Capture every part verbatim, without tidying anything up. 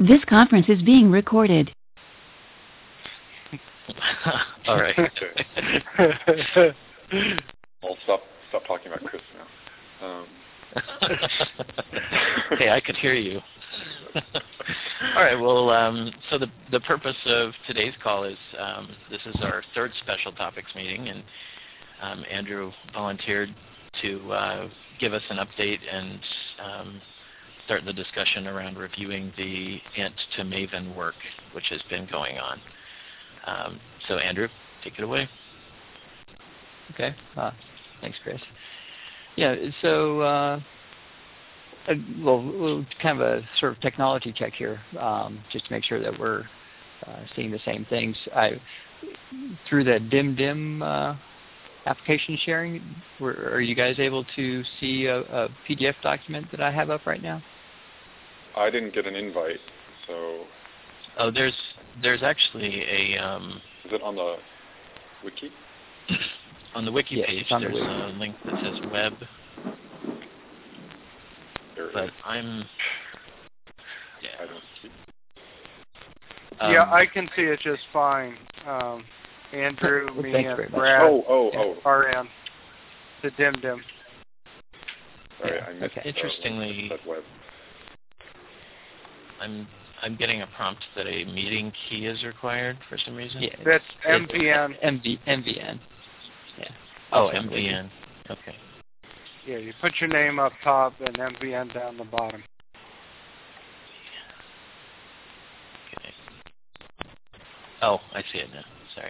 This conference is being recorded. All right. I'll stop stop talking about Chris now. Um. Hey, I could hear you. All right. Well, um, so the the purpose of today's call is um, this is our third special topics meeting, and um, Andrew volunteered to uh, give us an update and um, start the discussion around reviewing the Ant to Maven work, which has been going on. Um, so, Andrew, take it away. Okay. Uh, thanks, Chris. Yeah. So. Uh, Uh, well, we'll kind of a sort of technology check here, um, just to make sure that we're uh, seeing the same things. I, through the DimDim uh, application sharing, were, are you guys able to see a, a P D F document that I have up right now? I didn't get an invite, so. Oh, there's there's actually a. Um, Is it on the wiki? On the wiki yes, page, on there's the a link that says web. But I'm. Yeah. I don't see. Um, yeah, I can see it just fine. Um, Andrew, well, me, and Brad oh, oh, oh. are in the DimDim. Sorry, I missed. Okay. Interestingly, that web. I'm I'm getting a prompt that a meeting key is required for some reason. Yeah, That's M V N. M V, M V N. Yeah. Oh, Also M V N. Okay. Yeah, you put your name up top and M V N down the bottom. Okay. Oh, I see it now. Sorry.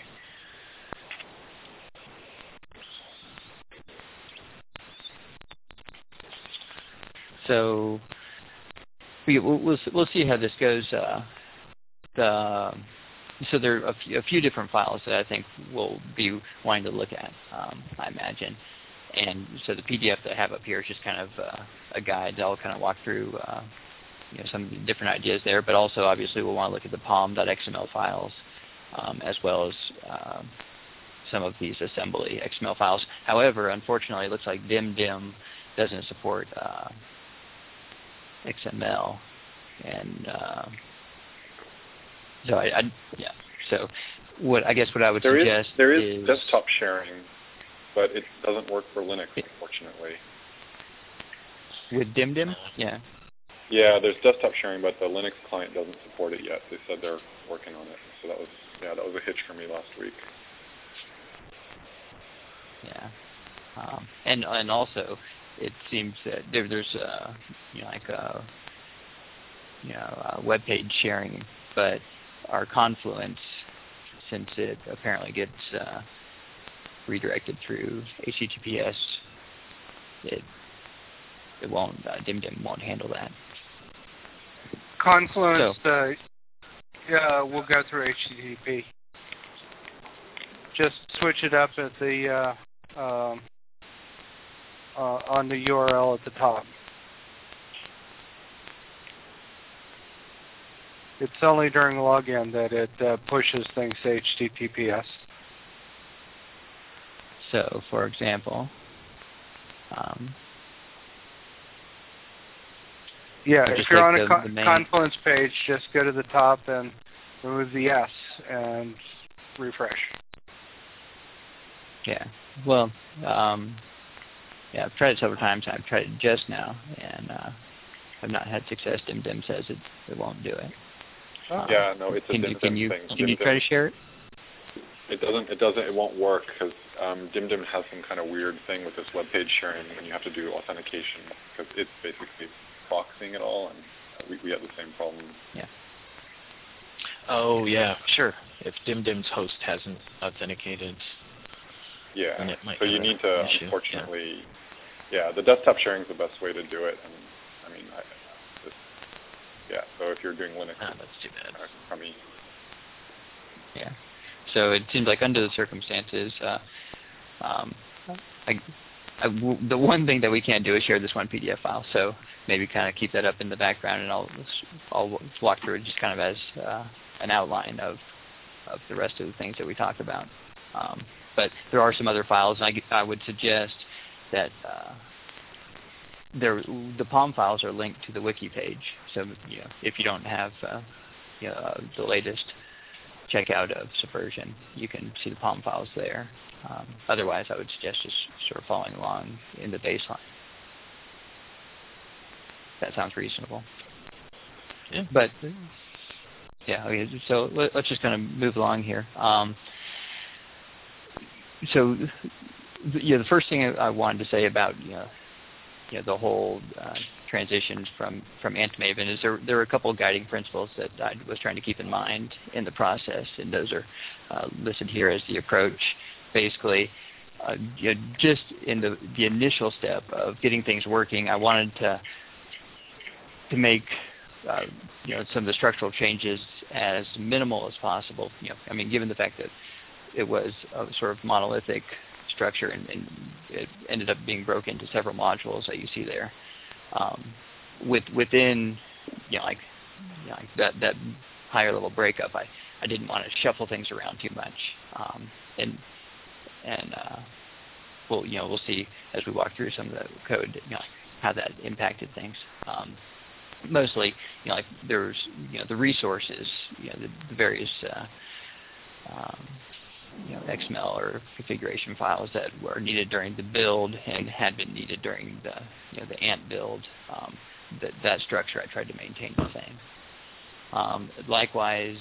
So we, we'll, we'll we'll see how this goes. Uh, the so there are a few, a few different files that I think we'll be wanting to look at. Um, I imagine. And so the P D F that I have up here is just kind of uh, a guide that I'll kind of walk through uh, you know, some different ideas there, but also obviously we'll want to look at the palm dot X M L files um, as well as uh, some of these assembly X M L files. However, unfortunately, it looks like DimDim doesn't support uh, X M L, and uh, so I, I yeah. So what I guess what I would there suggest is, there is, is desktop sharing. But it doesn't work for Linux, unfortunately. With DimDim? Yeah. Yeah, there's desktop sharing, but the Linux client doesn't support it yet. They said they're working on it. So that was, yeah, that was a hitch for me last week. Yeah. Um, and and also, it seems that there, there's uh, you know like a, you know uh, web page sharing, but our Confluence, since it apparently gets uh, redirected through H T T P S, it it won't uh, DimDim won't handle that. Confluence, so, uh, yeah, will go through H T T P. Just switch it up at the uh, um, uh, on the U R L at the top. It's only during login that it uh, pushes things to H T T P S. So, for example, um, yeah, so if just you're like on a the, con- the main, Confluence page, just go to the top and remove the S and refresh. Yeah. Well, um, yeah, I've tried it several times. I've tried it just now, and uh, I've not had success. DimDim says it, it won't do it. Oh. Yeah, no, it's a can DimDim you, can you, thing. Can DimDim. you try to share it? It doesn't. It doesn't. It won't work because um, DimDim has some kind of weird thing with this web page sharing, and you have to do authentication because it's basically boxing it all, and we, we had the same problem. Yeah. Oh yeah, sure. If DimDim's host hasn't authenticated, yeah. then it might so you need to, issue. unfortunately, yeah. yeah. The desktop sharing is the best way to do it, and I mean, I, it's, yeah. So if you're doing Linux, ah, that's too bad. I mean, yeah. So it seems like under the circumstances, uh, um, I, I, w- the one thing that we can't do is share this one P D F file. So maybe kind of keep that up in the background, and I'll I'll walk through it just kind of as uh, an outline of of the rest of the things that we talked about. Um, but there are some other files, and I, I would suggest that uh, there, the P O M files are linked to the wiki page. So you know, if you don't have uh, you know, uh, the latest checkout of Subversion, you can see the P O M files there. Um, otherwise, I would suggest just sort of following along in the baseline. That sounds reasonable. Yeah. But yeah, okay, so let, let's just kind of move along here. Um, so yeah, the first thing I wanted to say about you know, you know the whole uh, transition from from Ant to Maven is there there are a couple of guiding principles that I was trying to keep in mind in the process, and those are uh, listed here as the approach. Basically, uh, you know, just in the the initial step of getting things working, I wanted to to make uh, you know some of the structural changes as minimal as possible. You know, I mean, given the fact that it was a sort of monolithic structure and, and it ended up being broken into several modules that you see there. Um, with within you know like you know, like that that higher level breakup, I, I didn't want to shuffle things around too much. Um, and and uh, we'll you know we'll see as we walk through some of the code, you know, how that impacted things. Um, mostly, you know, like there's you know the resources, you know, the, the various uh, um, you know X M L or configuration files that were needed during the build and had been needed during the you know the Ant build. Um, that that structure I tried to maintain the same. Um, likewise,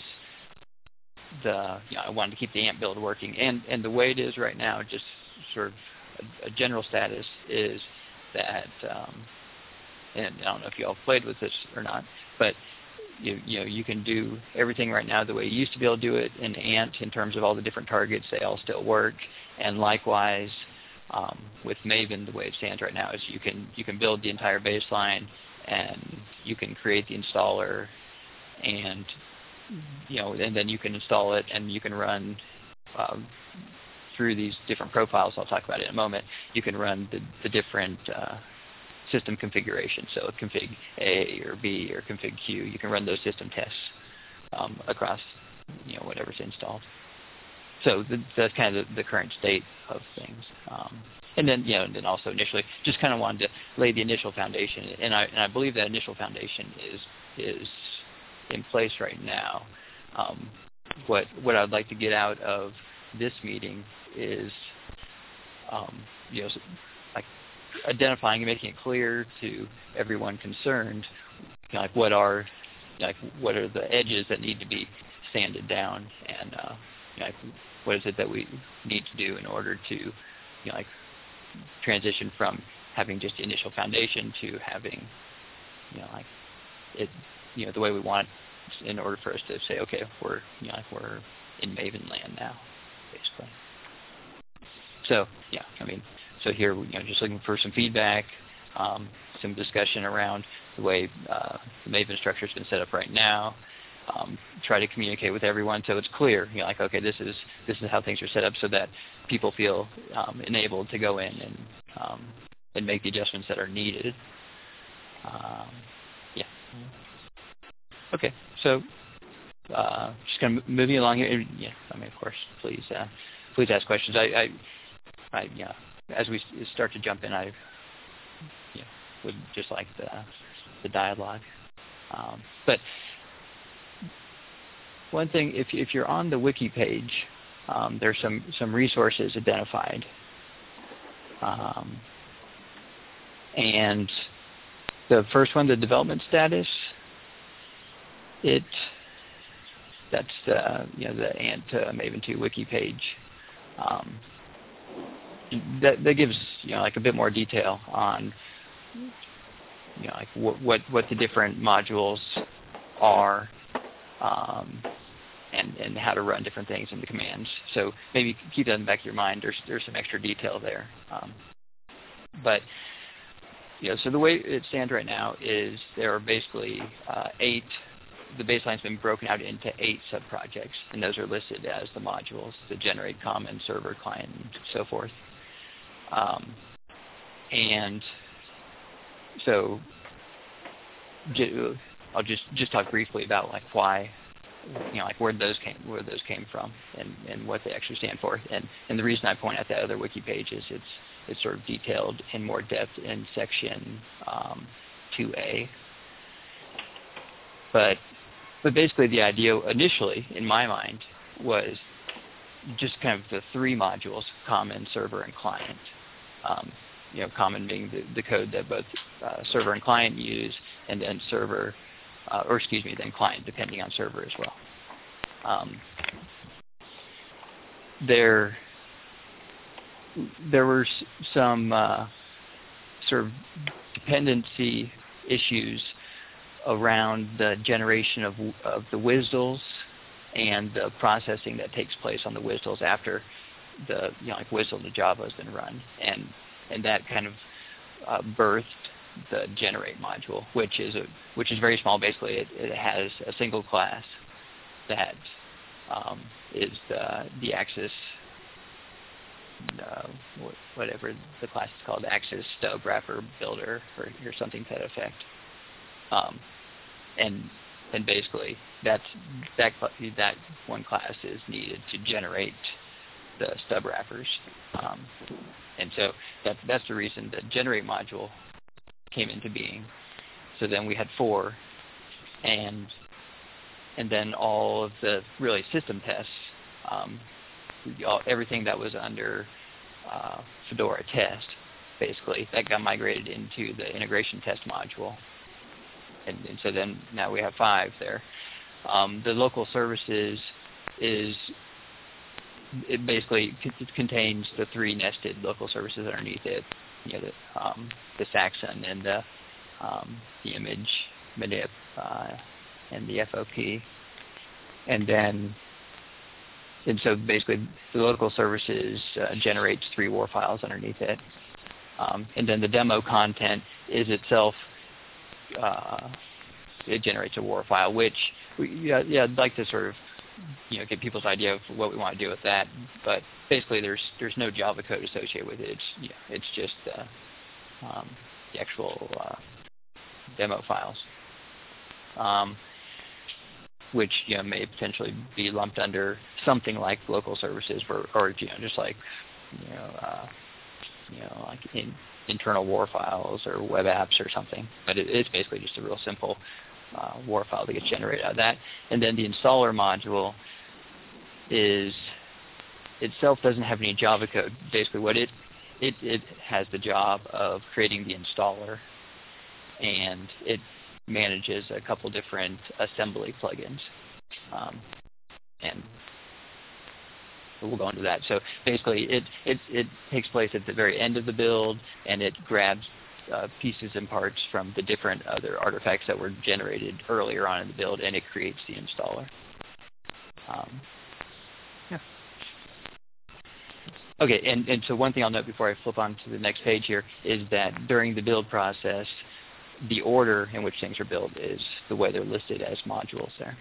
the you know I wanted to keep the Ant build working, and and the way it is right now, just sort of a, a general status is that. Um, And I don't know if you all played with this or not, but you, you know you can do everything right now the way you used to be able to do it in Ant in terms of all the different targets. They all still work, and likewise um, with Maven, the way it stands right now is you can you can build the entire baseline, and you can create the installer, and you know and then you can install it, and you can run um, through these different profiles. I'll talk about it in a moment. You can run the, the different uh, system configuration, so config A or B or config Q. You can run those system tests um, across, you know, whatever's installed. So the, that's kind of the, the current state of things. Um, and then, you know, and then also initially, just kind of wanted to lay the initial foundation, and I and I believe that initial foundation is is in place right now. Um, what what I'd like to get out of this meeting is, um, you know. like identifying and making it clear to everyone concerned, you know, like what are, you know, like what are the edges that need to be sanded down, and uh, you know, like what is it that we need to do in order to, you know, like transition from having just the initial foundation to having, you know, like it, you know, the way we want it in order for us to say, okay, we're, you know, like we're in Maven land now, basically. So yeah, I mean. So here, you know, just looking for some feedback, um, some discussion around the way uh, the Maven structure has been set up right now. Um, try to communicate with everyone so it's clear. You know, like okay, this is this is how things are set up, so that people feel um, enabled to go in and um, and make the adjustments that are needed. Um, yeah. Okay. So uh, just kind of moving along here. Yeah. I mean, of course, please uh, please ask questions. I, I, I yeah. As we start to jump in, I you know, would just like the, the dialogue. Um, but one thing, if, if you're on the wiki page, um, there's some, some resources identified. Um, and the first one, the development status, it that's the, you know, the Ant uh, Maven two wiki page. Um, That, that gives you know like a bit more detail on you know like what what, what the different modules are, um, and and how to run different things in the commands. So maybe keep that in the back of your mind. There's there's some extra detail there, um, but you know so the way it stands right now is there are basically uh, eight. The baseline's been broken out into eight sub-projects, and those are listed as the modules that generate common server, client, and so forth. Um, and so j- I'll just, just talk briefly about like why you know, like where those came where those came from and, and what they actually stand for. And and the reason I point out that other wiki page is it's it's sort of detailed in more depth in section um, two A. But but basically the idea initially in my mind was just kind of the three modules: common, server, and client. Um, you know, common being the, the code that both uh, server and client use, and then server, uh, or excuse me, then client, depending on server as well. Um, there, there were s- some uh, sort of dependency issues around the generation of of the W S D Ls and the processing that takes place on the W S D Ls after the, you know, like W S D L to Java has been run, and and that kind of uh, birthed the generate module, which is a which is very small. Basically, it, it has a single class that um, is the the Axis, uh, whatever the class is called, Axis Stub Wrapper Builder or, or something to that effect, um, and and basically that's that that one class is needed to generate the stub wrappers, um, and so that, that's the reason the generate module came into being. So then we had four, and and then all of the really system tests, um, all, everything that was under uh, Fedora test, basically that got migrated into the integration test module, and, and so then now we have five there. Um, the local services is it basically c- contains the three nested local services underneath it, you know, the, um, the Saxon and the um, the image manip uh, and the F O P, and then and so basically the local services uh, generates three war files underneath it, um, and then the demo content is itself uh, it generates a war file, which we, yeah, yeah I'd like to sort of you know, get people's idea of what we want to do with that. But basically, there's there's no Java code associated with it. It's you know, it's just uh, um, the actual uh, demo files, um, which you know may potentially be lumped under something like local services, or, or you know, just like you know, uh, you know, like in, internal war files or web apps or something. But it, it's basically just a real simple Uh, war file that gets generated out of that. And then the installer module is itself doesn't have any Java code. Basically what it, it, it has the job of creating the installer, and it manages a couple different assembly plugins. Um, and we'll go into that. So basically it, it, it takes place at the very end of the build, and it grabs Uh, pieces and parts from the different other artifacts that were generated earlier on in the build, and it creates the installer. Um, yeah. Okay, and, and so one thing I'll note before I flip on to the next page here is that during the build process, the order in which things are built is the way they're listed as modules there.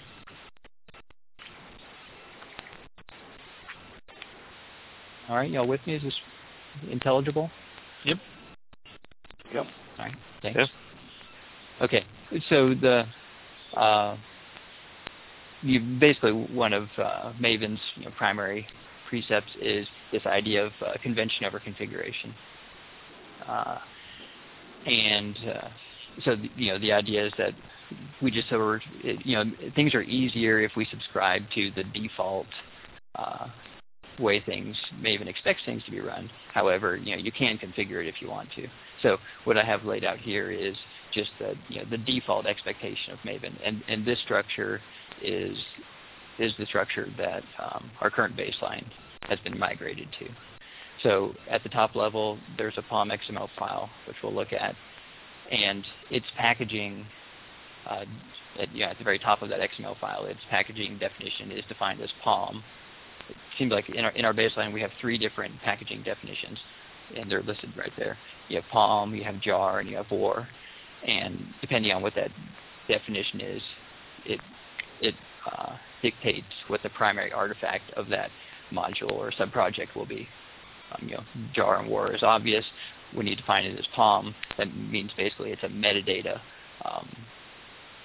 All right, y'all with me? Is this intelligible? Yep. Yep. All right. Thanks. Yep. Okay. So the uh, you basically one of uh, Maven's you know, primary precepts is this idea of uh, convention over configuration, uh, and uh, so the, you know the idea is that we just so we're, you know things are easier if we subscribe to the default uh, way things Maven expects things to be run. However, you know you can configure it if you want to. So what I have laid out here is just the you know the default expectation of Maven, and and this structure is is the structure that um, our current baseline has been migrated to. So at the top level, there's a P O M X M L file which we'll look at, and its packaging. Uh, at, you know, at the very top of that X M L file, its packaging definition is defined as P O M. It seems like in our in our baseline we have three different packaging definitions, and they're listed right there. You have P O M, you have jar, and you have war. And depending on what that definition is, it it uh, dictates what the primary artifact of that module or subproject will be. Um, you know, jar and war is obvious. When you define it as P O M, that means basically it's a metadata um,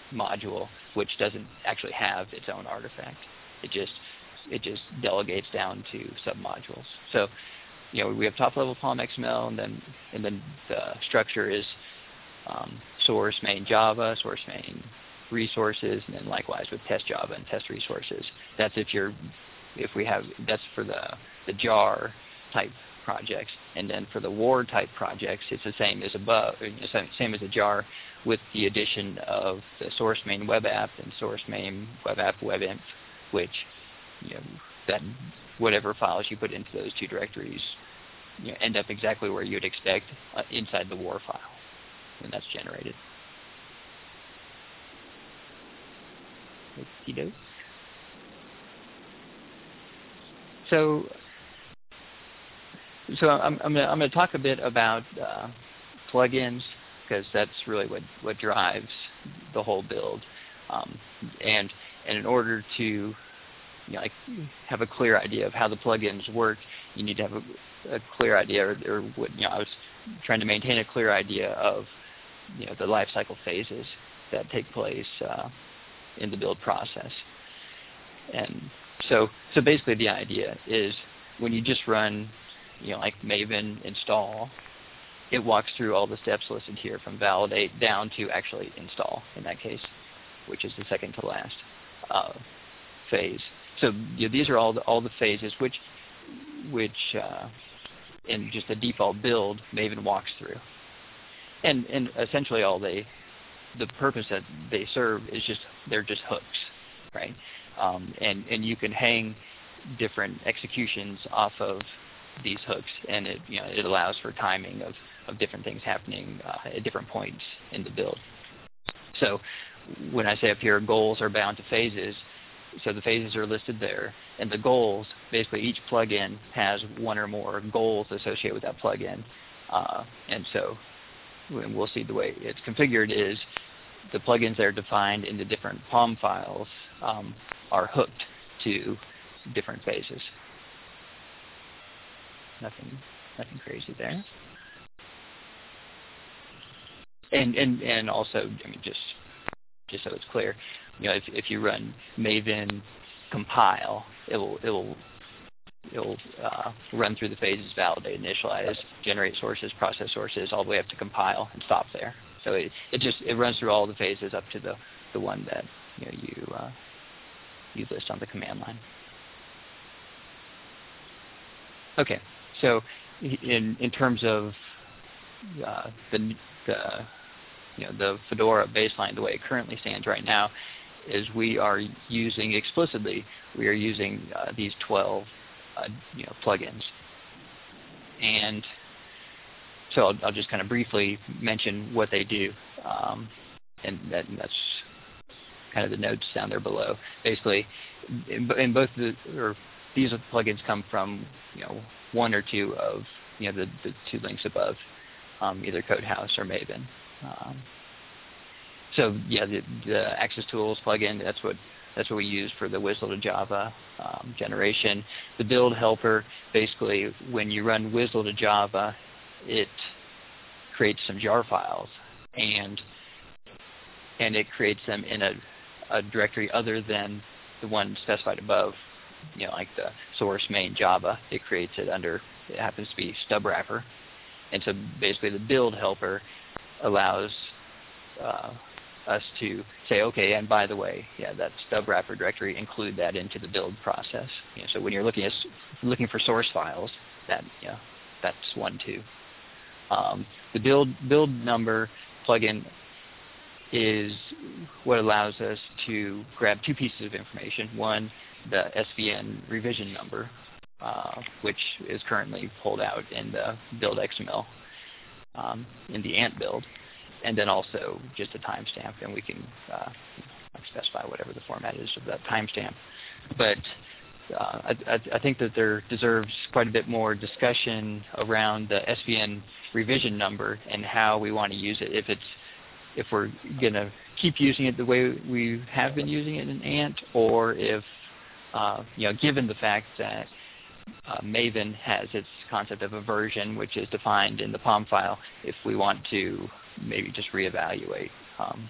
module, which doesn't actually have its own artifact. It just it just delegates down to submodules. So, you know, we have top-level P O M X M L, and then and then the structure is um, source main Java, source main resources, and then likewise with test Java and test resources. That's if you're if we have that's for the the jar type projects, and then for the war type projects, it's the same as above, same as a jar, with the addition of the source main web app and source main web app webinf, which, you know, that whatever files you put into those two directories, you know, end up exactly where you'd expect uh, inside the war file when that's generated. Okey-doke. So, so I'm I'm going to talk a bit about uh, plugins, because that's really what, what drives the whole build. Um, and and in order to, you know, like have a clear idea of how the plugins work, you need to have a, a clear idea, or, or what, you know, I was trying to maintain a clear idea of, you know, the life cycle phases that take place uh, in the build process. And so so basically the idea is when you just run, you know, like Maven install, it walks through all the steps listed here from validate down to actually install in that case, which is the second to last uh, phase. So, you know, these are all the, all the phases which which uh, in just a default build Maven walks through, and and essentially all they the purpose that they serve is just they're just hooks, right? Um, and and you can hang different executions off of these hooks, and it you know it allows for timing of, of different things happening uh, at different points in the build. So when I say up here goals are bound to phases, so the phases are listed there, and the goals, basically each plugin has one or more goals associated with that plugin, uh, and so we'll see the way it's configured is the plugins that are defined in the different P O M files um, are hooked to different phases. Nothing, nothing crazy there. And and and also, I mean, just just so it's clear, you know, if if you run Maven compile, it will it will it will uh, run through the phases, validate, initialize, generate sources, process sources, all the way up to compile and stop there. So it it just it runs through all the phases up to the the one that you know you uh, you list on the command line. Okay, so in in terms of uh, the the you know the Fedora baseline, the way it currently stands right now, is we are using explicitly we are using uh, these twelve uh, you know plugins, and so I'll, I'll just kind of briefly mention what they do, um, and, that, and that's kind of the notes down there below. Basically, in, in both the or these plugins come from you know one or two of you know the, the two links above, um, either Codehouse or Maven. Um, so yeah, the, the Access Tools plugin, that's what that's what we use for the WSDL to Java um, generation. The build helper, basically, when you run WSDL to Java, it creates some jar files, and and it creates them in a, a directory other than the one specified above. You know, like the source main Java, it creates it under, it happens to be stub wrapper. And so basically the build helper allows uh, us to say, okay, and by the way, yeah, that stub wrapper directory, include that into the build process. You know, so when you're looking at looking for source files, that you know, that's one too. Um, the build build number plugin is what allows us to grab two pieces of information. One, the S V N revision number, uh, which is currently pulled out in the build X M L um, in the Ant build, and then also just a timestamp, and we can uh, specify whatever the format is of that timestamp. But uh, I, I, I think that there deserves quite a bit more discussion around the S V N revision number and how we want to use it. If it's if we're going to keep using it the way we have been using it in Ant, or if Uh, you know, given the fact that uh, Maven has its concept of a version, which is defined in the P O M file, if we want to maybe just reevaluate um,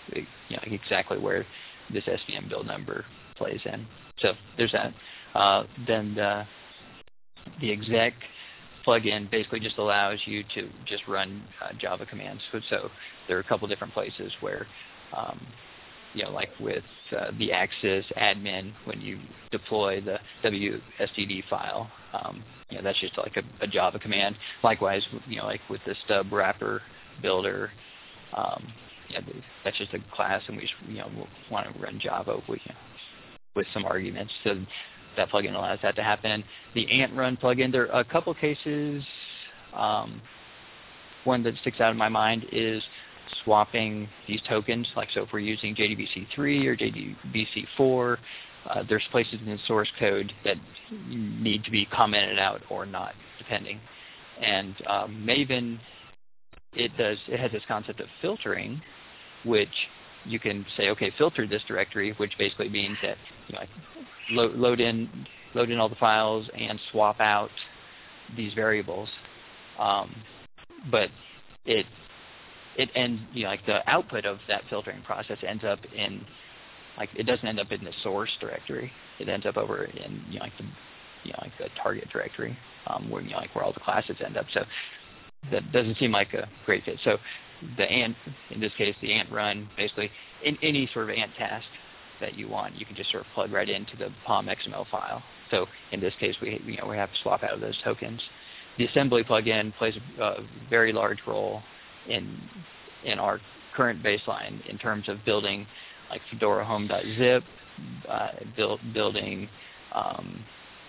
you know, exactly where this S V M build number plays in. So there's that. Uh, then the, the exec plugin basically just allows you to just run uh, Java commands. So, so there are a couple different places where, um, you know, like with uh, the Axis admin, when you deploy the W S D D file, um, you know, that's just like a, a Java command. Likewise, you know, like with the stub wrapper builder, um, yeah, that's just a class, and we just, you know, want to run Java with, you know, with some arguments. So that plugin allows that to happen. The Ant Run plugin, there are a couple cases. Um, one that sticks out in my mind is swapping these tokens. Like, so if we're using J D B C three or J D B C four, uh, there's places in the source code that need to be commented out or not, depending. And um, Maven, it does. It has this concept of filtering, which you can say, okay, filter this directory, which basically means that, you know, like load, load in load in all the files and swap out these variables. Um, but it it ends, you know, like the output of that filtering process ends up in, like, it doesn't end up in the source directory. It ends up over in, you know, like the you know like the target directory, um, where, you know, like where all the classes end up. So that doesn't seem like a great fit. So the Ant, in this case, the Ant Run, basically in any sort of Ant task that you want, you can just sort of plug right into the P O M X M L file. So in this case, we you know we have to swap out those tokens. The assembly plugin plays a very large role in in our current baseline in terms of building like Fedora Home.zip, uh, build, building um,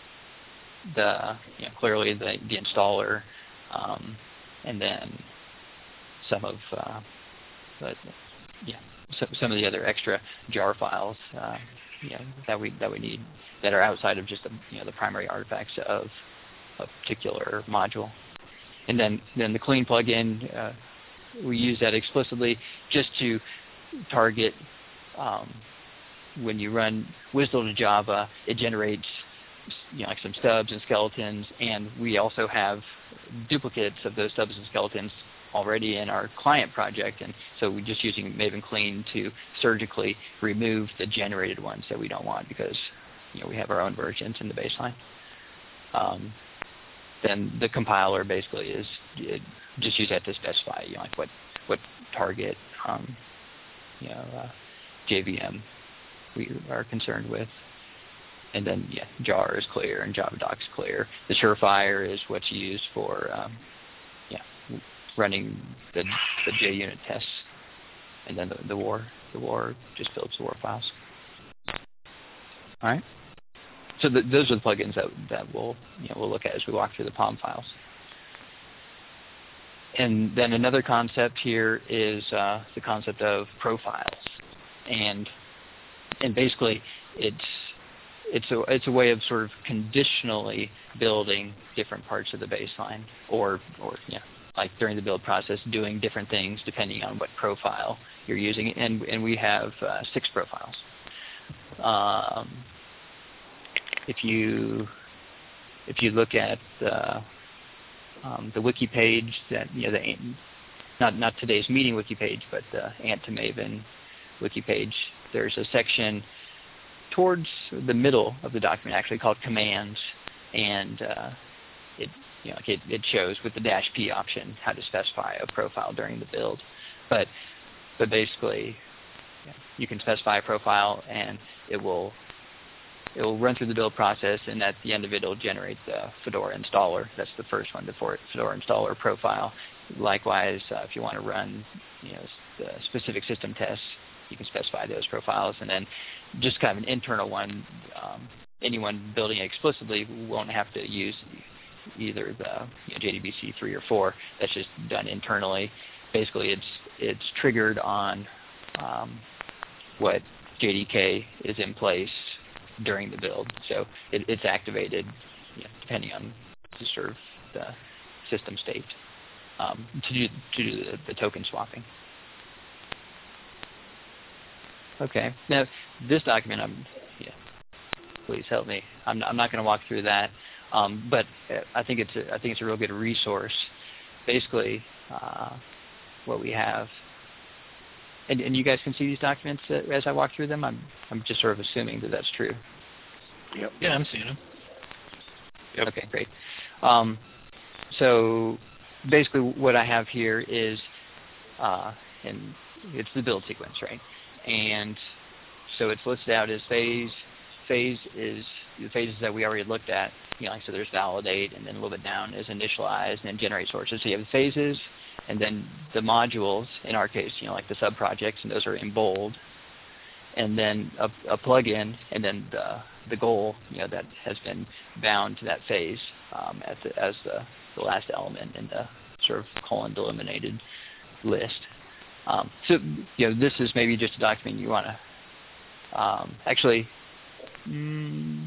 the you know, clearly the, the installer, um, and then some of uh, the, yeah some, some of the other extra jar files uh, you know, that we that we need that are outside of just the you know the primary artifacts of a particular module. And then then the clean plugin, uh, we use that explicitly just to target um, when you run WSDL to Java, it generates you know, like some stubs and skeletons, and we also have duplicates of those stubs and skeletons already in our client project, and so we're just using Maven Clean to surgically remove the generated ones that we don't want because you know we have our own versions in the baseline. Um, then the compiler basically is it, just use that to specify you know like what what target um, you know uh, J V M we are concerned with. And then, yeah, jar is clear and JavaDoc is clear. The Surefire is what's used for, um, yeah, running the the JUnit tests. And then the, the war, the war just builds the war files. All right. So the, those are the plugins that that we'll you know we'll look at as we walk through the P O M files. And then another concept here is uh, the concept of profiles, and and basically it's It's a it's a way of sort of conditionally building different parts of the baseline, or or yeah, like during the build process, doing different things depending on what profile you're using. And and we have uh, six profiles. Um, if you if you look at the um, the wiki page that you know the not not today's meeting wiki page, but the Ant to Maven wiki page, there's a section towards the middle of the document actually called commands, and uh, it, you know, it, it shows with the dash P option how to specify a profile during the build. But but basically, yeah, you can specify a profile, and it will it will run through the build process, and at the end of it, it'll generate the Fedora installer. That's the first one, the Fedora installer profile. Likewise, uh, if you want to run you know the specific system tests, you can specify those profiles, and then just kind of an internal one. Um, anyone building it explicitly won't have to use either the you know, J D B C three or four. That's just done internally. Basically, it's it's triggered on um, what J D K is in place during the build, so it, it's activated you know, depending on the sort of the system state um, to do to do the, the token swapping. Okay. Now, this document, I'm, yeah, please help me. I'm, I'm not going to walk through that, um, but I think it's a, I think it's a real good resource. Basically, uh, what we have and, and you guys can see these documents uh, as I walk through them? I'm, I'm just sort of assuming that that's true. Yep. Yeah, I'm seeing them. Yep. Okay, great. Um, so basically what I have here is, uh, and it's the build sequence, right? And so it's listed out as phase. Phase is the phases that we already looked at. You know, like so there's validate, and then a little bit down is initialize, and then generate sources. So you have the phases, and then the modules, in our case, you know, like the sub-projects, and those are in bold. And then a, a plug-in, and then the, the goal, you know, that has been bound to that phase um, as, the, as the, the last element in the sort of colon delimited list. Um, so, you know, this is maybe just a document you want to um, actually. Mm,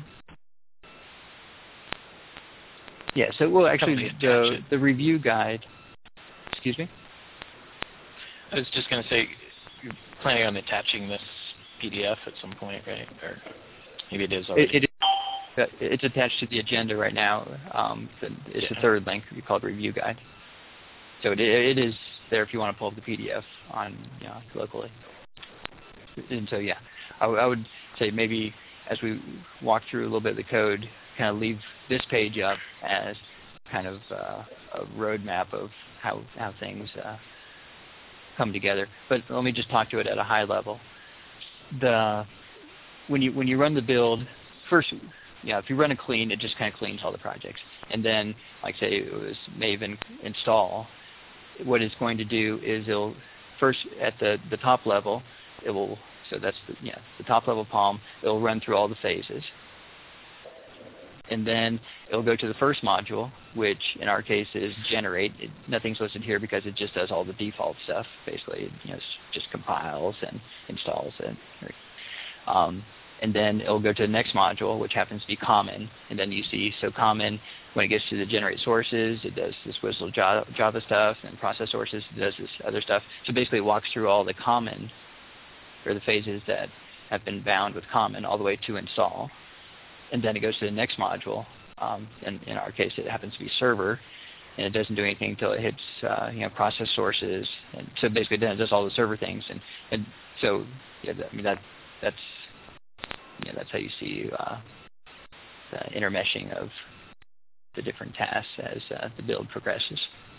yeah. So, well, actually, the the review guide. Excuse me. I was just going to say, you're planning on attaching this P D F at some point, right? Or maybe it is already. It, it is, it's attached to the agenda right now. Um, it's yeah. the third link. We call it review guide. So it, it is there if you want to pull up the P D F on you know, locally. And so yeah, I, I would say maybe as we walk through a little bit of the code, kind of leave this page up as kind of uh, a roadmap of how how things uh, come together. But let me just talk to it at a high level. The when you when you run the build first, yeah, if you run a clean, it just kind of cleans all the projects, and then like say it was Maven install. What it's going to do is it'll first at the the top level, it will so that's the yeah the top level Palm. It'll run through all the phases, and then it'll go to the first module, which in our case is generate. It, nothing's listed here because it just does all the default stuff. Basically, it, you know, it's just compiles and installs it. Um, and then it'll go to the next module, which happens to be common. And then you see, so common, when it gets to the generate sources, it does this Whistle Java, Java stuff, and process sources, it does this other stuff. So basically it walks through all the common, or the phases that have been bound with common all the way to install. And then it goes to the next module. Um, and in our case, it happens to be server, and it doesn't do anything until it hits uh, you know process sources. And so basically, then it does all the server things. And, and so, yeah, I mean that that's yeah that's how you see uh, the intermeshing of the different tasks as uh, the build progresses.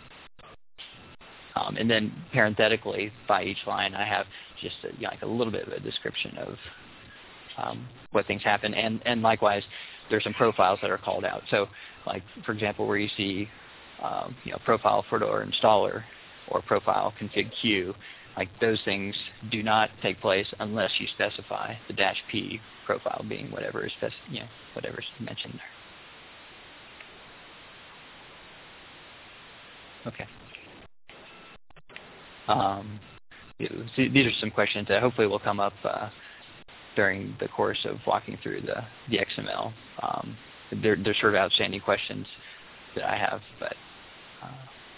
Um, and then parenthetically, by each line, I have just a, you know, like a little bit of a description of um, what things happen. And, and likewise, there's some profiles that are called out. So, like, for example, where you see um, you know, profile Fedora installer or profile config Q, like those things do not take place unless you specify the dash P profile being whatever is spec- you know, whatever's mentioned there. Okay. Um, so these are some questions that hopefully will come up uh, during the course of walking through the, the X M L. Um, they're, they're sort of outstanding questions that I have, but uh,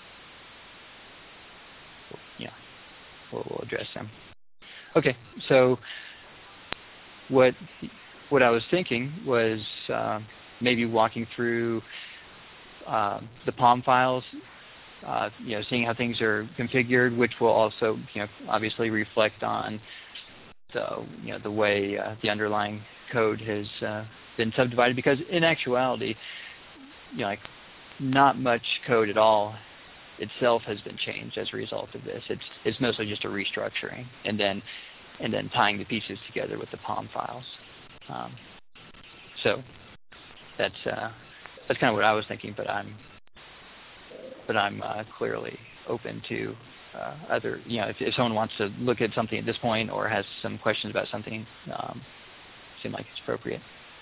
yeah, we'll, we'll address them. Okay, so what what I was thinking was uh, maybe walking through uh, the Palm files. Uh, you know, seeing how things are configured, which will also, you know, obviously reflect on the, you know, the way uh, the underlying code has uh, been subdivided. Because in actuality, you know, like not much code at all itself has been changed as a result of this. It's it's mostly just a restructuring, and then and then tying the pieces together with the Palm files. Um, so that's uh, that's kind of what I was thinking, but I'm. But I'm uh, clearly open to uh, other, you know, if, if someone wants to look at something at this point or has some questions about something, um, seem like it's appropriate.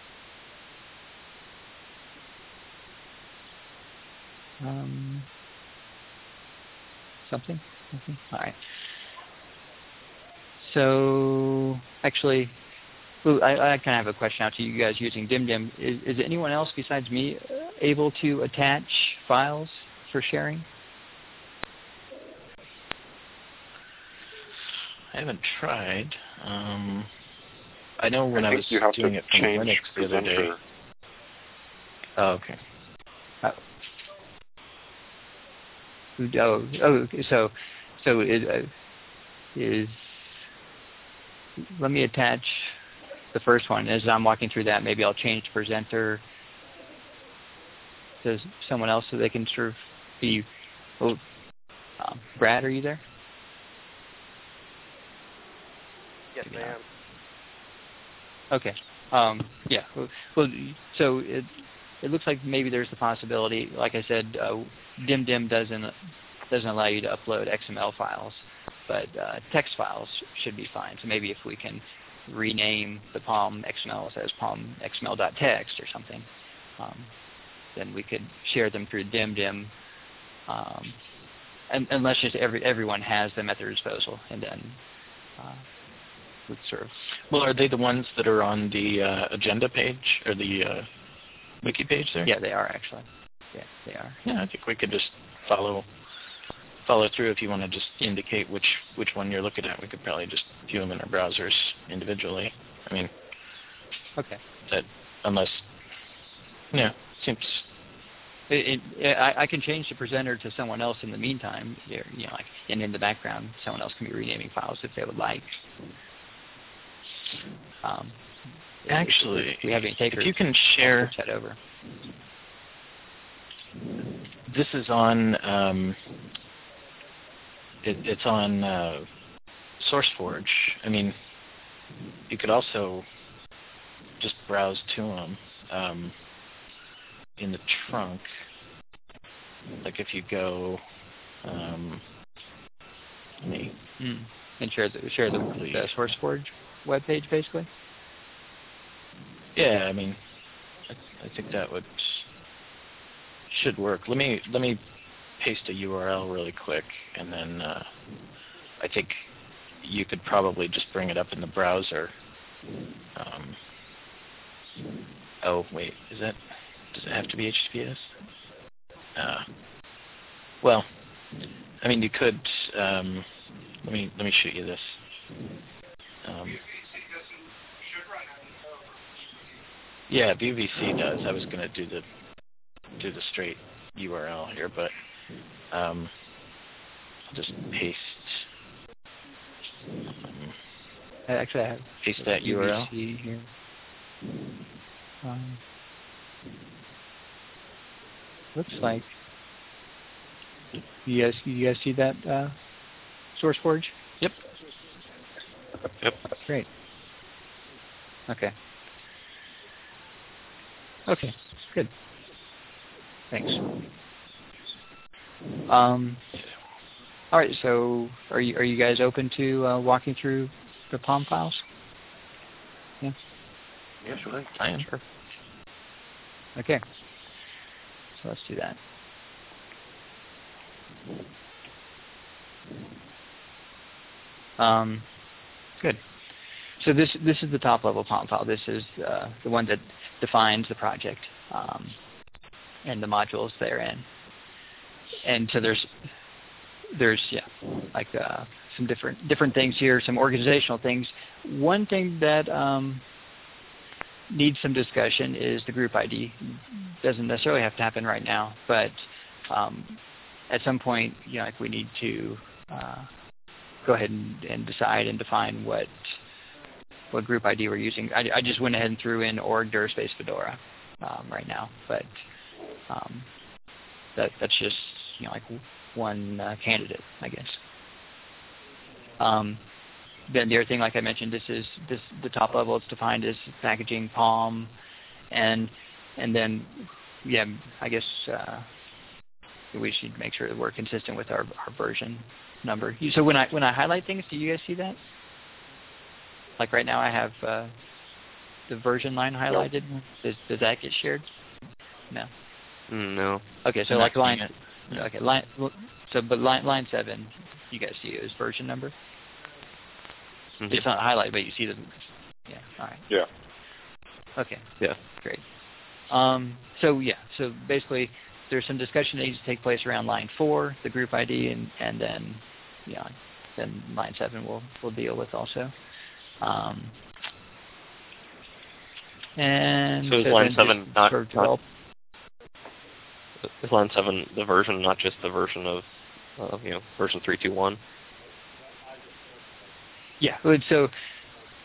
Um, something? Something? All right. So actually, well, I, I kind of have a question out to you guys using DimDim. Is, is anyone else besides me able to attach files for sharing? I haven't tried. Um, I know when I, I, think was you have doing to it from change Linux the other day. Oh, okay. Oh, oh, oh okay. So, so it uh, is let me attach the first one. As I'm walking through that, maybe I'll change the presenter to someone else so they can sort of be. Oh, um, Brad, are you there? Yes, I am. Okay. Um, yeah. Well, so it it looks like maybe there's the possibility. Like I said, uh, DimDim doesn't doesn't allow you to upload X M L files, but uh, text files should be fine. So maybe if we can rename the Palm X M Ls as palm X M L dot text or something, um, then we could share them through DimDim. Um, and, unless just every everyone has them at their disposal, and then uh, would sort of. Well, are they the ones that are on the uh, agenda page or the uh, wiki page there? Yeah, they are actually. Yeah, they are. Yeah, I think we could just follow follow through. If you want to just indicate which which one you're looking at, we could probably just view them in our browsers individually. I mean, okay. That unless, yeah, seems. It, it, I, I can change the presenter to someone else in the meantime. You know, like, and in the background, someone else can be renaming files if they would like. Um, Actually, if we have any takers, if you can share that over. This is on. Um, it, it's on uh, SourceForge. I mean, you could also just browse to them. Um, in the trunk, like if you go, um, let me mm. and share the share the, the SourceForge webpage, basically. Yeah, I mean, I, I think that would should work. Let me let me paste a U R L really quick, and then uh, I think you could probably just bring it up in the browser. Um, oh wait, is that? Does it have to be H T T P S? Uh, well, I mean, you could. Um, let me let me shoot you this. Um, yeah, V V C does. I was going to do the do the straight U R L here, but um, I'll just paste. Um, Actually, I have paste that U R L here. Um, Looks like you guys you guys see that uh, SourceForge? Yep. Yep. Great. Okay. Okay. Good. Thanks. Um. All right. So, are you are you guys open to uh, walking through the Palm files? Yeah. Yeah, sure. I am. Sure. Okay. So let's do that. Um, good. So this this is the top level Palm file. This is uh, the one that defines the project um, and the modules therein. And so there's there's yeah like uh, some different different things here, some organizational things. One thing that um, needs some discussion is the group I D. Doesn't necessarily have to happen right now, but um, at some point, you know, like we need to uh, go ahead and, and decide and define what what group I D we're using. I, I just went ahead and threw in org dir space Fedora um, right now, but um, that that's just you know like one uh, candidate, I guess. Um, Then the other thing, like I mentioned, this is this the top level. It's defined as packaging Palm, and and then yeah, I guess uh, we should make sure that we're consistent with our, our version number. So when I when I highlight things, do you guys see that? Like right now, I have uh, the version line highlighted. Does does that get shared? No. No. Okay, so I'm like line. it. Okay, line. So but line line seven, you guys see it as version number. Mm-hmm. It's not highlighted, but you see the. Yeah. All right. Yeah. Okay. Yeah. Great. Um, so yeah. So basically, there's some discussion that needs to take place around line four, the group I D, and and then, yeah, then line seven we'll we'll deal with also. Um, and so is so line seven not, sort of not is line seven the version, not just the version of uh, you know version three two one? Yeah. So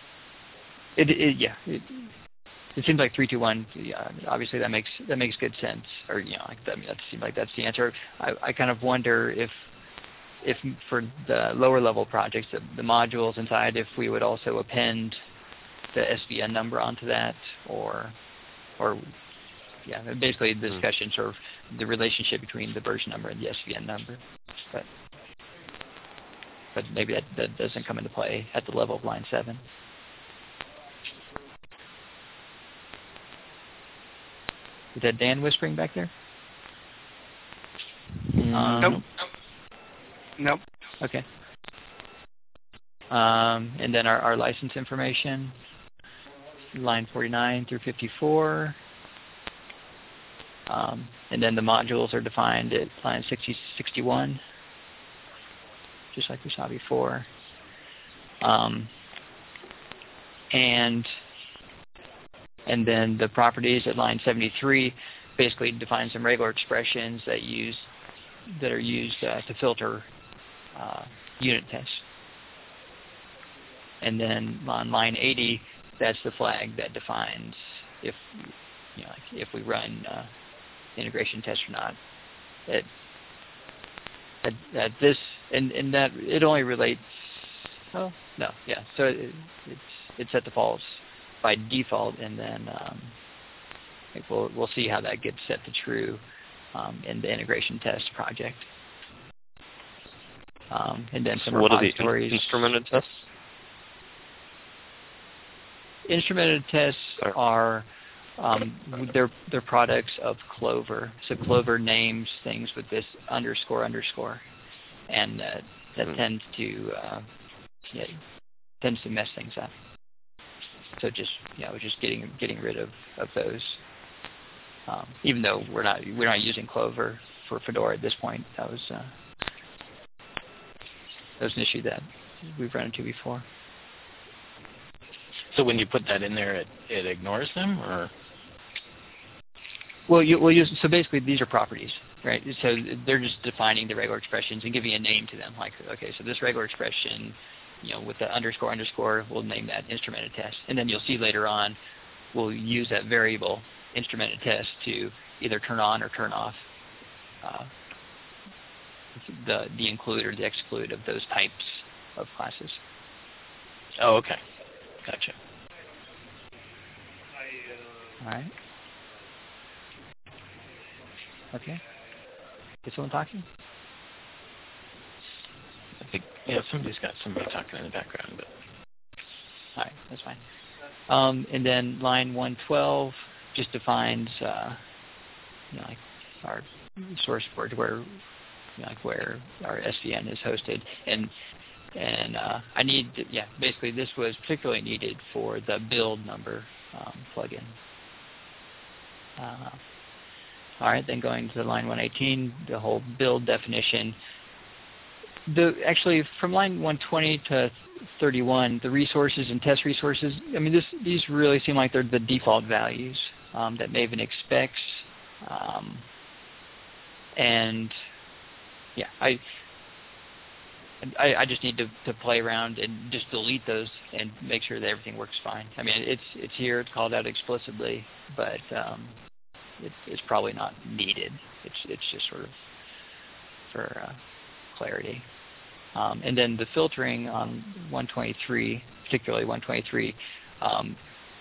It, it yeah. It, it seems like three two one. Yeah, obviously that makes that makes good sense. Or you know, like that, I mean, that seems like that's the answer. I, I kind of wonder if if for the lower level projects, the, the modules inside, if we would also append the S V N number onto that, or or yeah, basically the discussion mm. sort of the relationship between the version number and the S V N number. But but maybe that, that doesn't come into play at the level of line seven. Is that Dan whispering back there? Um, nope. Nope. Okay. Um, and then our, our license information, line forty-nine through fifty-four. Um, and then the modules are defined at line sixty, sixty-one, just like we saw before. Um, and and then the properties at line seventy-three basically define some regular expressions that use that are used uh, to filter uh, unit tests. And then on line eighty, that's the flag that defines if you know like if we run uh, integration tests or not. At, at, at this and, and that it only relates. Oh no, yeah. So it, it's it's set to false by default, and then um, like we'll we'll see how that gets set to true um, in the integration test project. Um, and then some so what repositories. What are the instrumented tests? Instrumented tests Sorry. are um, they're they're products of Clover. So Clover names things with this underscore underscore, and uh, that mm-hmm. tends to uh, yeah, tends to mess things up. So just you know, just getting getting rid of, of those. Um, even though we're not we're not using Clover for Fedora at this point, that was uh, that was an issue that we've run into before. So when you put that in there, it, it ignores them, or? Well, you, well, you, so basically these are properties, right? So they're just defining the regular expressions and giving a name to them. Like, okay, so this regular expression, you know, with the underscore underscore, we'll name that instrumented test, and then you'll see later on, we'll use that variable instrumented test to either turn on or turn off uh, the the include or the exclude of those types of classes. Oh, okay. Gotcha. All right. Okay. Is someone talking? I think, yeah, somebody's got somebody talking in the background. But. All right, that's fine. Um, and then line one twelve just defines, uh, you know, like our source port where, you know, like where our S V N is hosted, and And uh, I need, to, yeah, basically this was particularly needed for the build number um, plugin. Uh, all right, then going to line one eighteen, the whole build definition. The actually from line one twenty to thirty-one, the resources and test resources. I mean, this these really seem like they're the default values um, that Maven expects, um, and yeah, I. I, I just need to, to play around and just delete those and make sure that everything works fine. I mean, it's it's here, it's called out explicitly, but um, it, it's probably not needed. It's it's just sort of for uh, clarity. Um, and then the filtering on one twenty-three, particularly one twenty-three, um,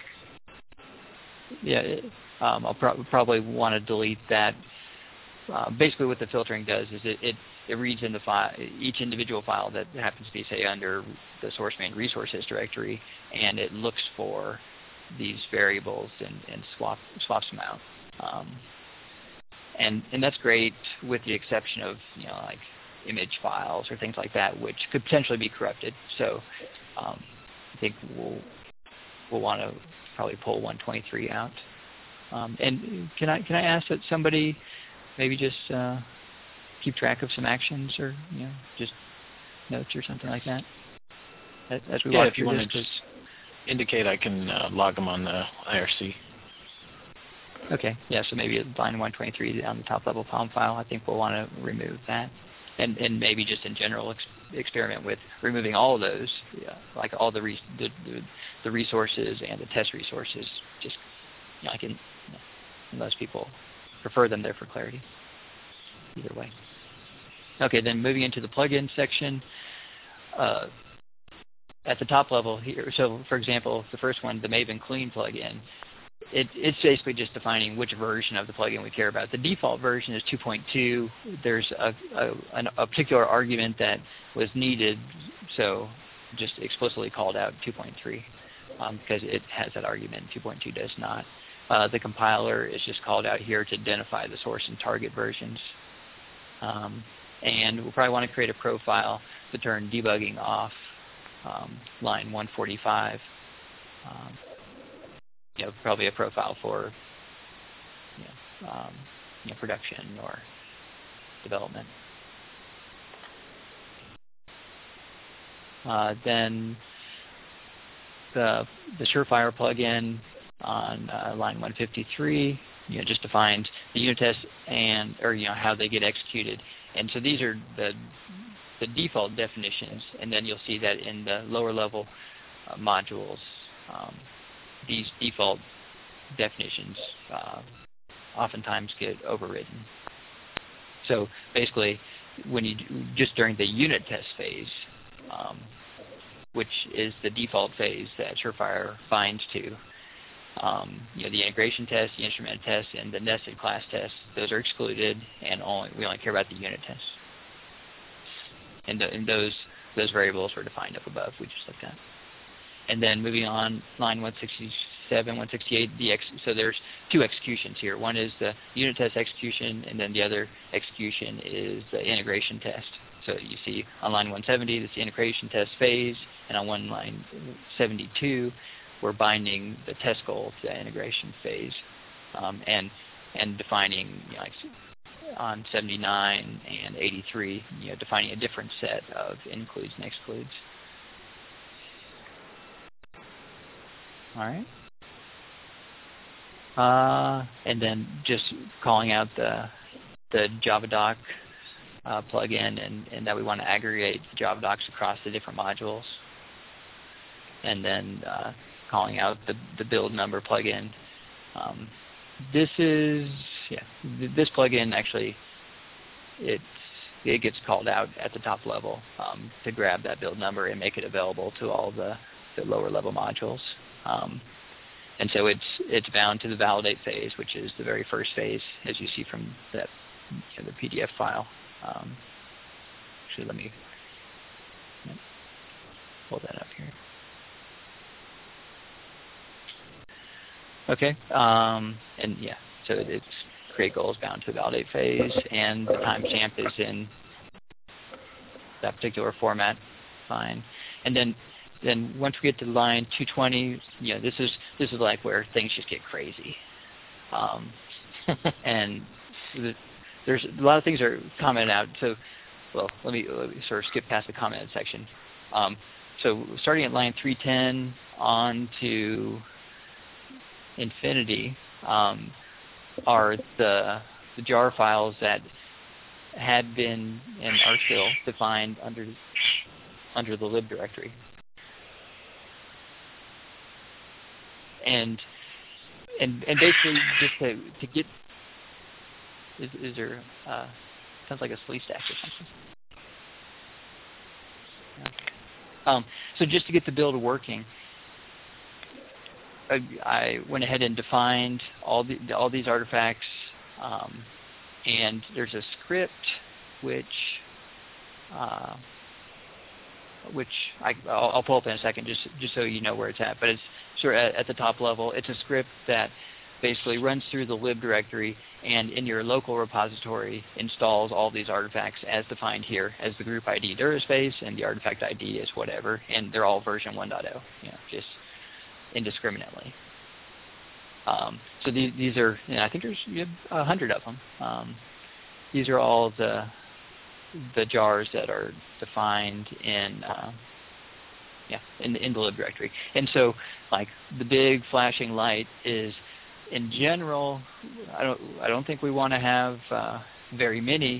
yeah, it, um, I'll pro- probably want to delete that. Uh, basically, what the filtering does is it, it It reads in the file, each individual file that happens to be, say, under the source main resources directory, and it looks for these variables and, and swap, swaps them out. Um, and and that's great, with the exception of you know like image files or things like that, which could potentially be corrupted. So um, I think we'll we'll want to probably pull one twenty-three out. Um, and can I can I ask that somebody maybe just uh, keep track of some actions, or you know, just notes or something like that as, as we yeah, walk if you through want this. to just indicate, I can uh, log them on the I R C. Okay, yeah. So maybe line one twenty-three on the top level P O M file. I think we'll want to remove that. and, and maybe just in general ex- experiment with removing all of those, yeah, like all the, re- the, the the resources and the test resources. Just you know, I can, you know, most people prefer them there for clarity. Either way. Okay, then moving into the plugin section. Uh, at the top level here, so for example, the first one, the Maven Clean plugin, it, it's basically just defining which version of the plugin we care about. The default version is two point two. There's a, a, a particular argument that was needed, so just explicitly called out two point three um, because it has that argument. two point two does not. Uh, the compiler is just called out here to identify the source and target versions. Um, and we'll probably want to create a profile to turn debugging off. Um, line one forty-five, um, you know, probably a profile for you know, um, you know, production or development. Uh, then the the Surefire plugin on uh, line one fifty-three, you know, just defines the unit tests and or you know how they get executed, and so these are the the default definitions, and then you'll see that in the lower level uh, modules, um, these default definitions uh, oftentimes get overridden. So basically, when you do, just during the unit test phase, um, which is the default phase that Surefire binds to, um, you know, the integration test, the instrument test, and the nested class test, those are excluded, and only we only care about the unit tests. And, the, and those those variables are defined up above. We just looked at. And then moving on, line one sixty-seven, one sixty-eight. The ex, so there's two executions here. One is the unit test execution, and then the other execution is the integration test. So you see on line one seventy, this is the integration test phase, and on one line seventy-two, we're binding the test goal to the integration phase, um, and and defining, you know, like, on seventy-nine and eighty-three, you know, defining a different set of includes and excludes. All right. Uh, and then just calling out the the JavaDoc uh, plugin, and, and that we want to aggregate JavaDocs across the different modules. And then uh, calling out the the build number plugin. Um, This is, yeah, this plugin actually, it, it gets called out at the top level um, to grab that build number and make it available to all the, the lower level modules. Um, and so it's it's bound to the validate phase, which is the very first phase, as you see from that, you know, the P D F file. Um, actually, let me yeah, pull that up here. Okay, um, and yeah, so it's create goals bound to the validate phase, and the timestamp is in that particular format. Fine, and then then once we get to line two twenty, you know, this is this is like where things just get crazy, um, and the, there's a lot of things are commented out. So, well, let me, let me sort of skip past the commented section. Um, so starting at line three ten on to infinity um, are the, the jar files that had been and are still defined under under the lib directory. And and and basically just to to get is is there uh, sounds like a sleeve stack or something. Yeah. Um, so just to get the build working, I went ahead and defined all the all these artifacts, um, and there's a script which uh, which I, I'll, I'll pull up in a second, just just so you know where it's at. But it's sort of at, at the top level. It's a script that basically runs through the lib directory and in your local repository installs all these artifacts as defined here as the group I D Duraspace, and the artifact I D is whatever, and they're all version one point oh. You know, just indiscriminately. Um, so these, these are, you know, I think there's a hundred of them. Um, these are all the the jars that are defined in, uh, yeah, in, in the lib directory. And so, like, the big flashing light is, in general, I don't, I don't think we want to have uh, very many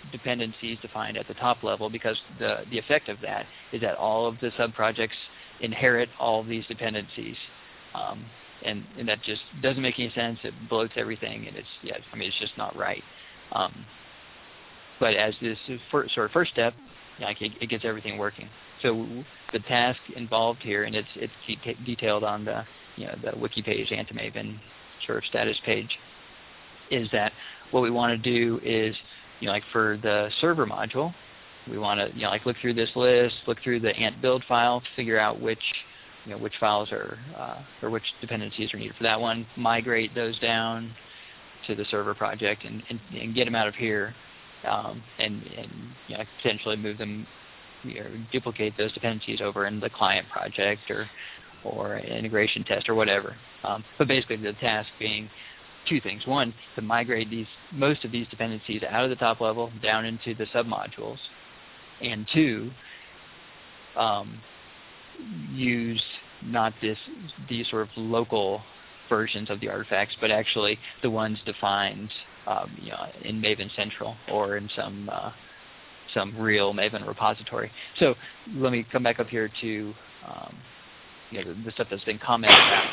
dependencies defined at the top level, because the, the effect of that is that all of the subprojects inherit all of these dependencies. Um, and, and that just doesn't make any sense. It bloats everything, and it's, yeah, I mean, it's just not right. Um, but as this first, sort of first step, like it, it gets everything working. So the task involved here, and it's it's de- detailed on the you know the wiki page, Antimaven sort of status page, is that what we want to do is, you know, like for the server module, we want to, you know, like look through this list, look through the ant build file, figure out which, you know, which files are, uh, or which dependencies are needed for that one, migrate those down to the server project and, and, and get them out of here, um, and, and you know, potentially move them, you know, duplicate those dependencies over in the client project or, or integration test or whatever. Um, but basically the task being two things. One, to migrate these most of these dependencies out of the top level down into the submodules. And two, um, use not this these sort of local versions of the artifacts, but actually the ones defined um, you know, in Maven Central or in some uh, some real Maven repository. So let me come back up here to um, you know, the, the stuff that's been commented out.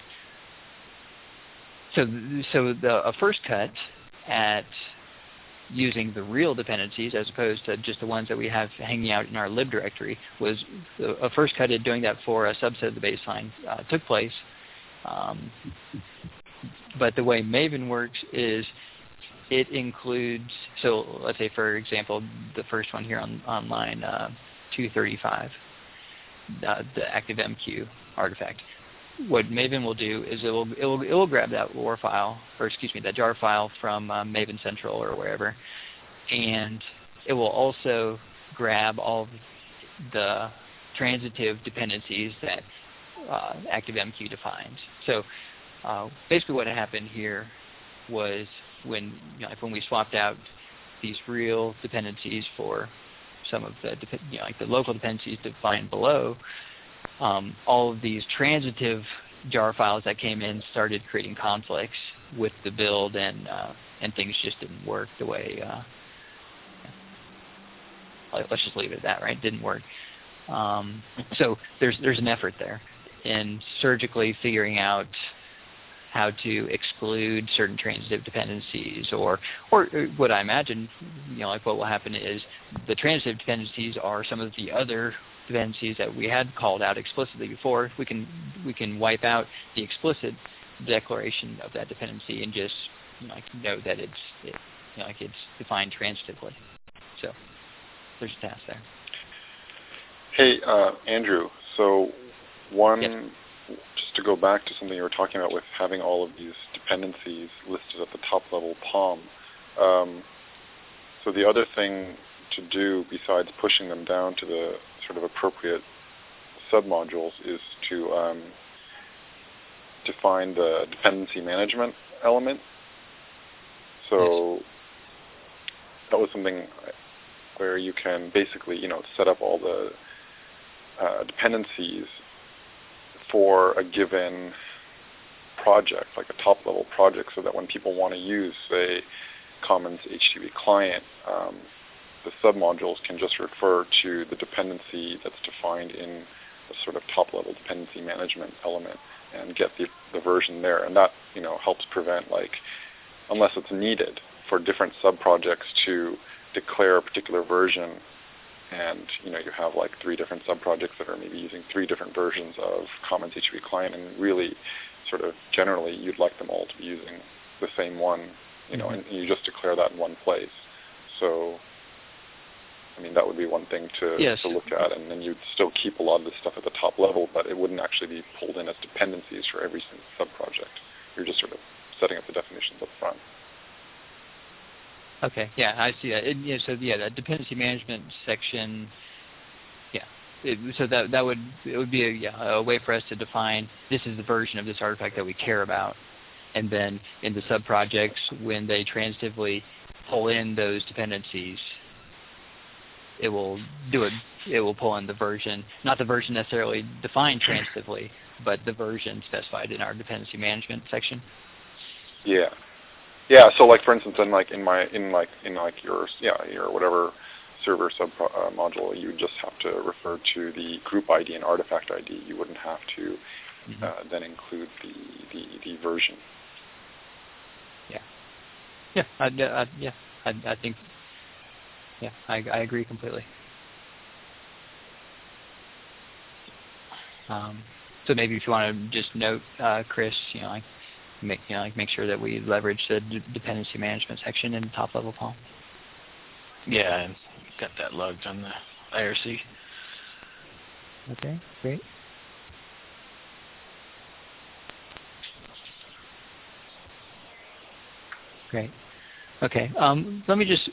So, so the a first cut at using the real dependencies as opposed to just the ones that we have hanging out in our lib directory was a first cut at doing that for a subset of the baseline uh, took place. Um, but the way Maven works is it includes, so let's say for example, the first one here on, on line uh, two thirty-five, uh, the ActiveMQ artifact. What Maven will do is it will it will it will grab that W A R file, or excuse me, that jar file from um, Maven Central or wherever, and it will also grab all of the transitive dependencies that uh, ActiveMQ defines. So uh, basically, what happened here was when you know, like when we swapped out these real dependencies for some of the you know, like the local dependencies defined below. Um, all of these transitive jar files that came in started creating conflicts with the build, and uh, and things just didn't work the way. Uh, let's just leave it at that, right? It didn't work. Um, so there's there's an effort there in surgically figuring out how to exclude certain transitive dependencies, or or what I imagine, you know, like what will happen is the transitive dependencies are some of the other dependencies that we had called out explicitly before. We can we can wipe out the explicit declaration of that dependency and just you know, like know that it's it, you know, like it's defined transitively. So there's a task there. Hey, uh, Andrew. So one, yes. just to go back to something you were talking about with having all of these dependencies listed at the top level P O M. Um, so the other thing to do besides pushing them down to the sort of appropriate submodules is to um, define the dependency management element. So yes. That was something where you can basically, you know, set up all the uh, dependencies for a given project, like a top-level project, so that when people want to use, say, Commons H T T P client, um, the submodules can just refer to the dependency that's defined in the sort of top-level dependency management element and get the, the version there. And that, you know, helps prevent, like, unless it's needed for different subprojects to declare a particular version, and, you know, you have, like, three different subprojects that are maybe using three different versions of Commons H T T P client, and really sort of generally you'd like them all to be using the same one, you know, mm-hmm. and you just declare that in one place. So, I mean, that would be one thing to, yes. to look at, and then you'd still keep a lot of this stuff at the top level, but it wouldn't actually be pulled in as dependencies for every single subproject. You're just sort of setting up the definitions up front. Okay, yeah, I see that. It, yeah, so, yeah, that dependency management section, yeah, it, so that that would it would be a, yeah, a way for us to define this is the version of this artifact that we care about, and then in the subprojects, when they transitively pull in those dependencies, it will do it. It will pull in the version, not the version necessarily defined transitively, but the version specified in our dependency management section. Yeah. Yeah. So like for instance, in like in my in like in like your yeah your whatever server sub uh, module, you just have to refer to the group I D and artifact I D. You wouldn't have to Mm-hmm. uh, then include the, the the version. Yeah. Yeah. I, I, yeah. I, I think. Yeah. I I agree completely. Um, so maybe if you want to just note, uh, Chris, you know, like make you know like make sure that we leverage the d- dependency management section in top level Palm. Yeah, I got that logged on the I R C. Okay, great. Great. Okay. Um, let me just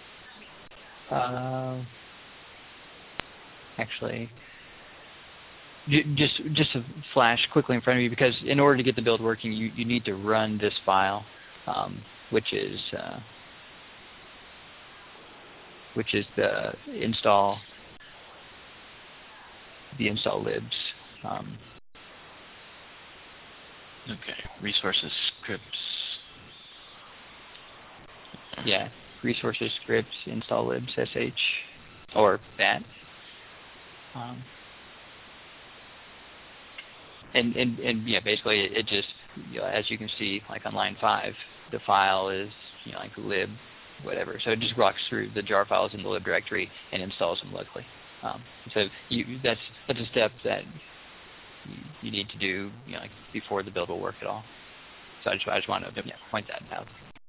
uh, actually j- just just a flash quickly in front of you, because in order to get the build working, you, you need to run this file, um, which is uh, which is the install the install libs. Um, Okay, resources, scripts. yeah, resources, scripts, install libs, sh, or that. Um, and, and, and yeah, basically it, it just, you know, as you can see, like on line five, the file is, you know, like lib, whatever. So it just walks through the jar files in the lib directory and installs them locally. Um, so you, that's that's a step that you, you need to do, you know, like before the build will work at all. So I just I just want to yeah, point that out.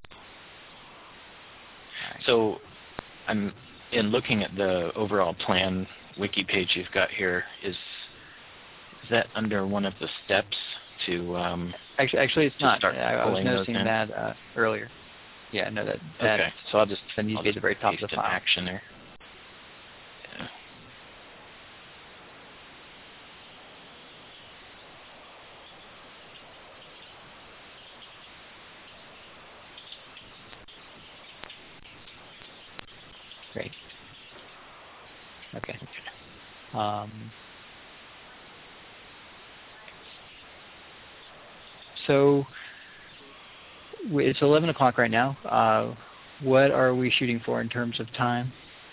Right. So I'm in looking at the overall plan wiki page you've got here. Is is that under one of the steps to um, actually actually it's not. start I, I was pulling those noticing in? that uh, earlier. Yeah, no, that that Okay, so I'll just that needs I'll to be at just the very top of paste the an file. action there. Yeah. Great. Okay. Um, so w- it's eleven o'clock right now. Uh, what are we shooting for in terms of time?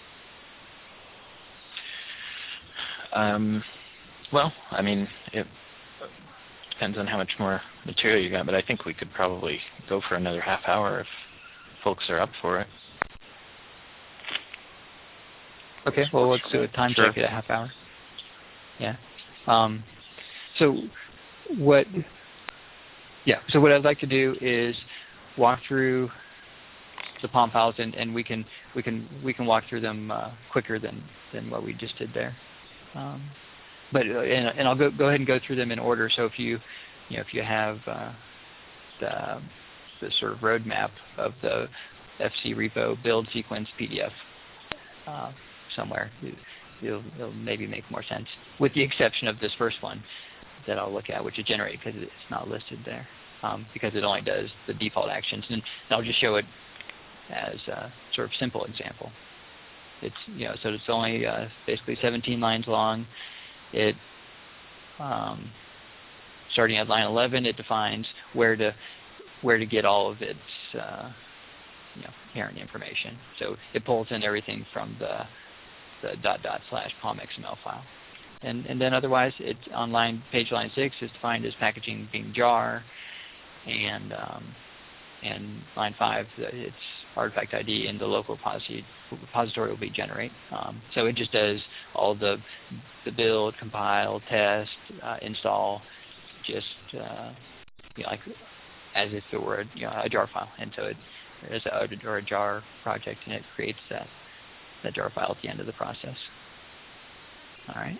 Um, well, I mean, it depends on how much more material you got, but I think we could probably go for another half hour if folks are up for it. Okay, well, let's do a time Sure. check at a half hour. Yeah. Um, so what? Yeah. So what I'd like to do is walk through the Palm files, and, and we can we can we can walk through them uh, quicker than, than what we just did there. Um, but uh, and, and I'll go go ahead and go through them in order. So if you you know if you have uh, the the sort of roadmap of the F C repo build sequence P D F uh, somewhere, you, it'll, it'll maybe make more sense. With the exception of this first one that I'll look at, which is generate, because it's not listed there, um, because it only does the default actions, and I'll just show it as a sort of simple example. It's you know so it's only uh, basically seventeen lines long. It um, starting at line eleven, it defines where to where to get all of its uh, you know parent information. So it pulls in everything from the the dot dot slash palm X M L file, and and then otherwise it's on line page line six is defined as packaging being jar, and um, and line five it's artifact I D and the local repository repository will be generate. Um, so it just does all the the build, compile, test, uh, install, just uh, you know, like as if it were a, you know, a jar file, and so it is a or a jar project, and it creates that that jar file at the end of the process. All right.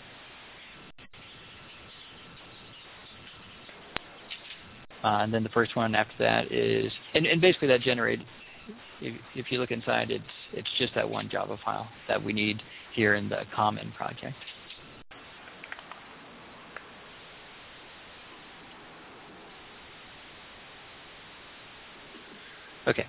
Uh, and then the first one after that is, and, and basically that generated, if, if you look inside, it's it's just that one Java file that we need here in the common project. Okay.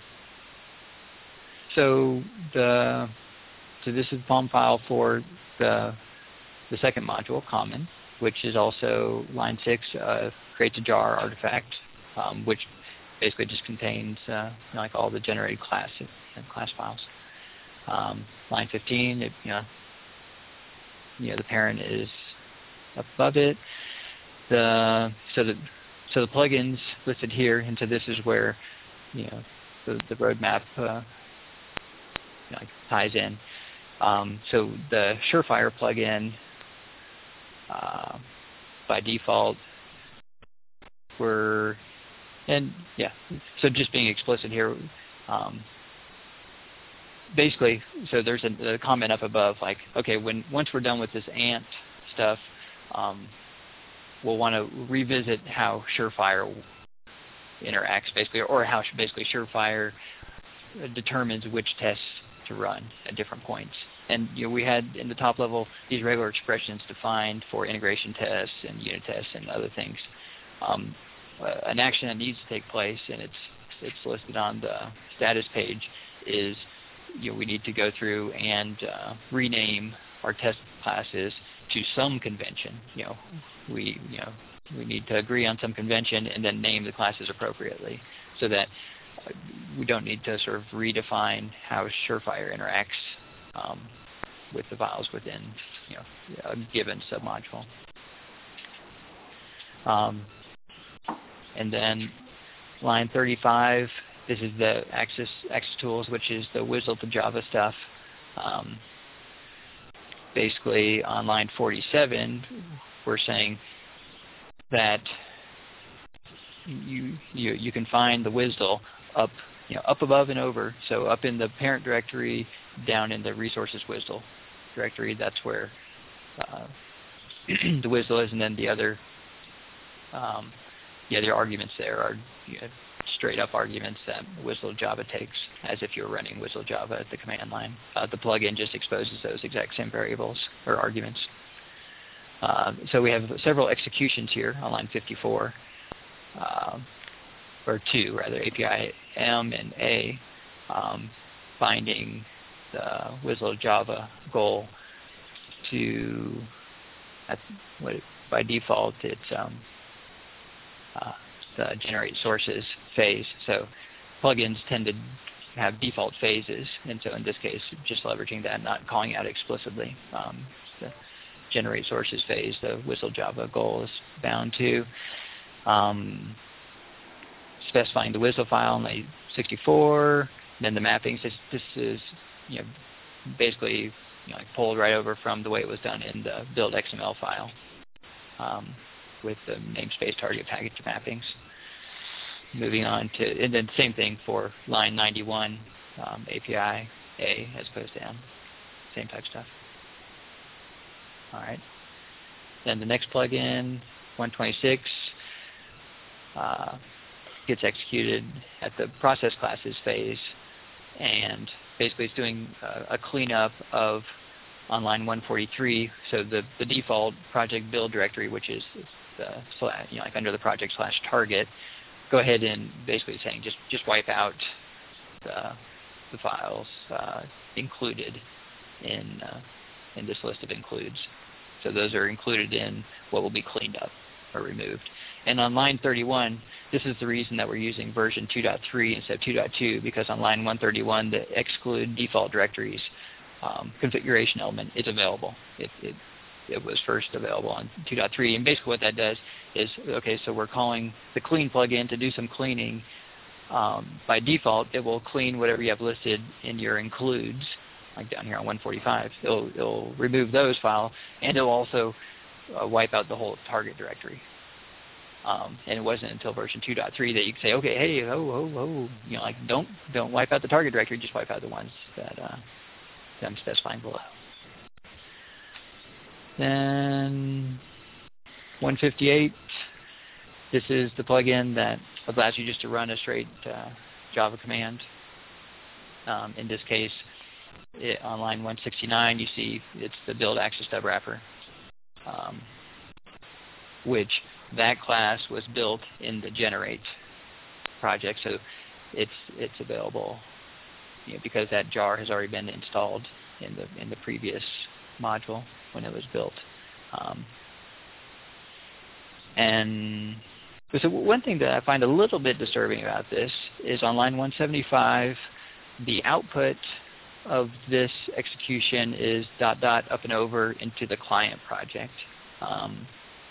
So the so this is the Palm file for the the second module, common, which is also line six, uh, creates a jar artifact, um, which basically just contains uh, you know, like all the generated class you know, class files. Um, line fifteen, it, you know, you know, the parent is up above it. The so the so the plugins listed here, and so this is where you know the, the roadmap uh, you know, like ties in. Um, so the Surefire plugin, uh, by default, we're and yeah. So just being explicit here. Um, Basically, so there's a, a comment up above, like, okay, when once we're done with this Ant stuff, um, we'll want to revisit how Surefire interacts, basically, or how basically Surefire determines which tests to run at different points. And you know, we had in the top level these regular expressions defined for integration tests and unit tests and other things. Um, uh, an action that needs to take place, and it's it's listed on the status page, is you know, we need to go through and uh, rename our test classes to some convention. You know, we you know we need to agree on some convention and then name the classes appropriately, so that uh, we don't need to sort of redefine how Surefire interacts um, with the files within you know a given submodule. Um, and then line thirty-five. This is the Access, Access Tools, which is the WSDL to Java stuff. Um, basically, on line forty-seven, we're saying that you you, you can find the WSDL up you know up above and over. So up in the parent directory, down in the resources WSDL directory. That's where uh, the WSDL is, and then the other um, the other arguments there are you know, straight up arguments that WSDL Java takes as if you're running WSDL Java at the command line. Uh, the plugin just exposes those exact same variables or arguments. Uh, so we have several executions here on line fifty-four, uh, or two rather, A P I M and A, um, binding the WSDL Java goal to, at, what, by default, it's um, uh, the generate sources phase. So plugins tend to have default phases, and so in this case, just leveraging that, not calling out explicitly. Um, the generate sources phase, the WSDL Java goal is bound to. Um, specifying the WSDL file in the sixty-four, then the mappings. This, this is you know, basically you know, like pulled right over from the way it was done in the build X M L file. Um, with the namespace target package mappings. Moving on to, and then same thing for line ninety-one, um, A P I A as opposed to M. Same type stuff. All right. Then the next plugin, one twenty-six, uh, gets executed at the process classes phase, and basically it's doing a, a cleanup of on line one forty-three, so the, the default project build directory, which is the, you know, like under the project slash target, go ahead and basically saying just, just wipe out the, the files uh, included in, uh, in this list of includes. So those are included in what will be cleaned up or removed. And on line thirty-one, this is the reason that we're using version two point three instead of two point two, because on line one thirty-one, the exclude default directories Um, configuration element is available. It, it, it was first available on two point three, and basically what that does is, okay, so we're calling the clean plugin to do some cleaning. Um, by default, it will clean whatever you have listed in your includes, like down here on one forty-five. It'll, it'll remove those files, and it'll also uh, wipe out the whole target directory. Um, and it wasn't until version two point three that you could say, okay, hey, oh, oh, oh, you know, like don't don't wipe out the target directory, just wipe out the ones that. Uh, I'm specifying below. Then one fifty-eight, this is the plugin that allows you just to run a straight uh, Java command. Um, in this case, it, on line one sixty-nine, you see it's the build access stub wrapper, um, which that class was built in the generate project, so it's it's available. You know, because that jar has already been installed in the in the previous module when it was built, um, and So one thing that I find a little bit disturbing about this is on line one seventy-five, the output of this execution is dot dot up and over into the client project. Um,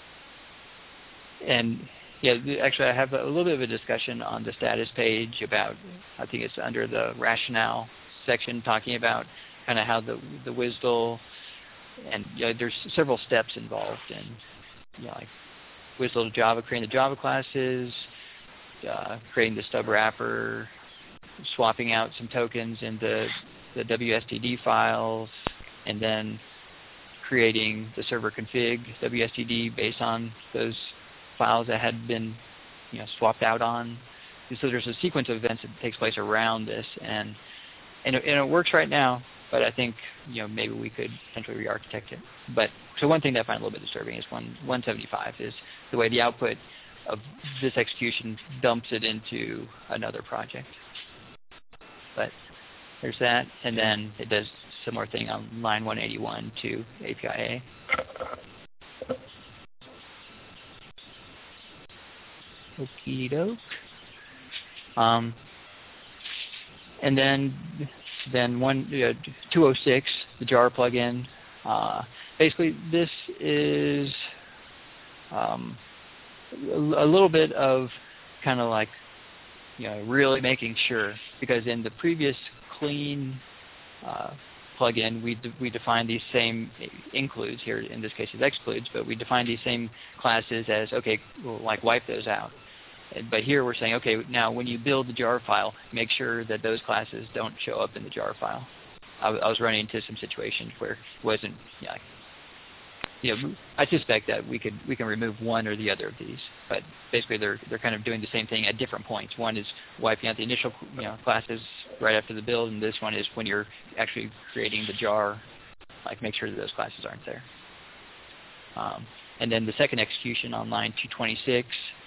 and yeah, actually I have a little bit of a discussion on the status page about, I think it's under the rationale section, talking about kind of how the the W S D L, and you know, there's several steps involved in, you know, like W S D L to Java, creating the Java classes, uh, creating the stub wrapper, swapping out some tokens in the, the W S T D files, and then creating the server config W S T D based on those files that had been, you know, swapped out on. And so there's a sequence of events that takes place around this, and and it, and it works right now. But I think, you know, maybe we could potentially re-architect it. But so one thing that I find a little bit disturbing is one one seventy-five is the way the output of this execution dumps it into another project. But there's that, and then it does a similar thing on line one eighty-one to A P I A. Okie doke. Um, and then then one uh, two oh six, the jar plugin. Uh, basically, this is um, a, a little bit of kind of like, you know, really making sure, because in the previous clean uh, plugin, we de we defined these same includes, here in this case it's excludes, but we defined these same classes as, okay, we'll like wipe those out. But here we're saying, okay, now when you build the jar file, make sure that those classes don't show up in the jar file. I, I was running into some situations where it wasn't, you know, you know, I suspect that we could we can remove one or the other of these, but basically they're they're kind of doing the same thing at different points. One is wiping out the initial, you know, classes right after the build, and this one is when you're actually creating the jar, like make sure that those classes aren't there. Um, and then the second execution on line two twenty-six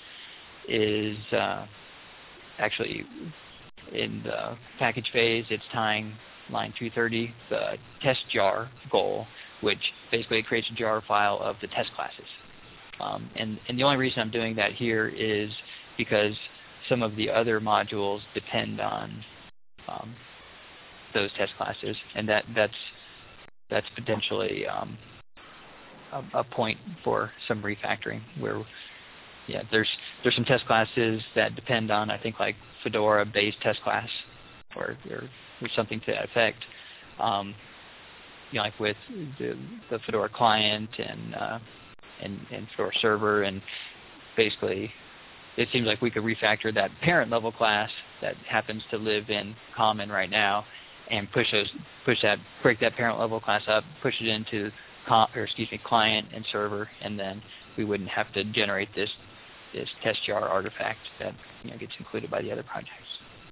is uh, actually in the package phase. It's tying line two thirty, the test jar goal, which basically creates a jar file of the test classes. Um, and, and the only reason I'm doing that here is because some of the other modules depend on um, those test classes, and that, that's, that's potentially um, a, a point for some refactoring where, yeah, there's there's some test classes that depend on, I think, like Fedora base test class, or, or, or something to that effect. Um, you know, like with the, the Fedora client and, uh, and and Fedora server, and basically, it seems like we could refactor that parent level class that happens to live in Common right now, and push those push that break that parent level class up, push it into com, or excuse me client and server, and then we wouldn't have to generate this. this test jar artifact that, you know, gets included by the other projects.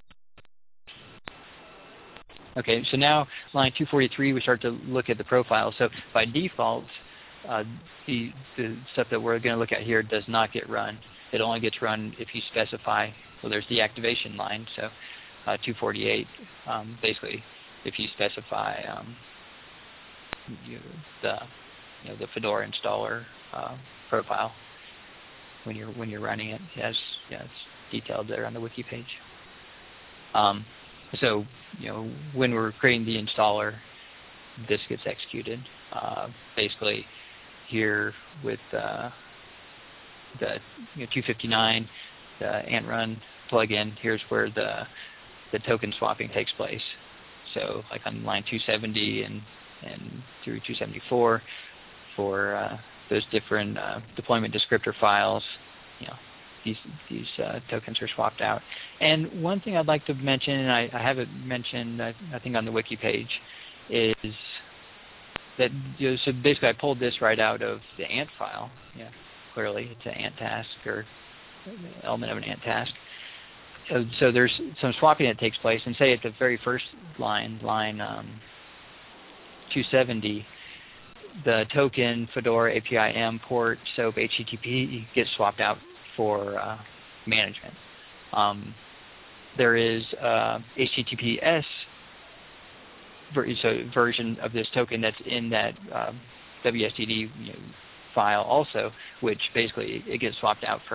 Okay, so now line two forty-three, we start to look at the profile. So by default, uh, the, the stuff that we're going to look at here does not get run. It only gets run if you specify, well, there's the activation line, so uh, two forty-eight, um, basically, if you specify um, you, the, you know, the Fedora installer uh, profile. When you're when you're running it, yes, yeah, it's detailed there on the wiki page. Um, so you know, when we're creating the installer, this gets executed. Uh, basically, here with uh, the you know, two fifty-nine, the Ant Run plugin, here's where the the token swapping takes place. So like on line two seventy and and through two seventy-four for uh, those different uh, deployment descriptor files, you know, these these uh, tokens are swapped out. And one thing I'd like to mention, and I, I haven't mentioned, I, I think on the wiki page, is that, you know, so basically I pulled this right out of the Ant file. Yeah, clearly it's an Ant task or element of an Ant task. So, so there's some swapping that takes place, and say at the very first line, line um, two seventy, the token Fedora A P I M port SOAP H T T P gets swapped out for uh, management. Um, there is uh, H T T P S ver so version of this token that's in that uh, W S T D you know, file also, which basically it gets swapped out for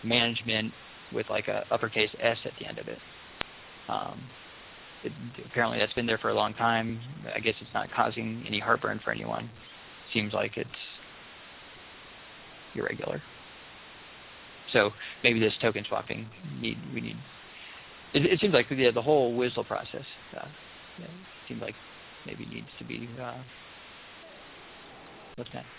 management with like a uppercase S at the end of it. Um, it. Apparently that's been there for a long time. I guess it's not causing any heartburn for anyone. Seems like it's irregular. So maybe this token swapping need we need. It, it seems like the the whole W S D L process uh, yeah, seems like maybe needs to be uh, looked at.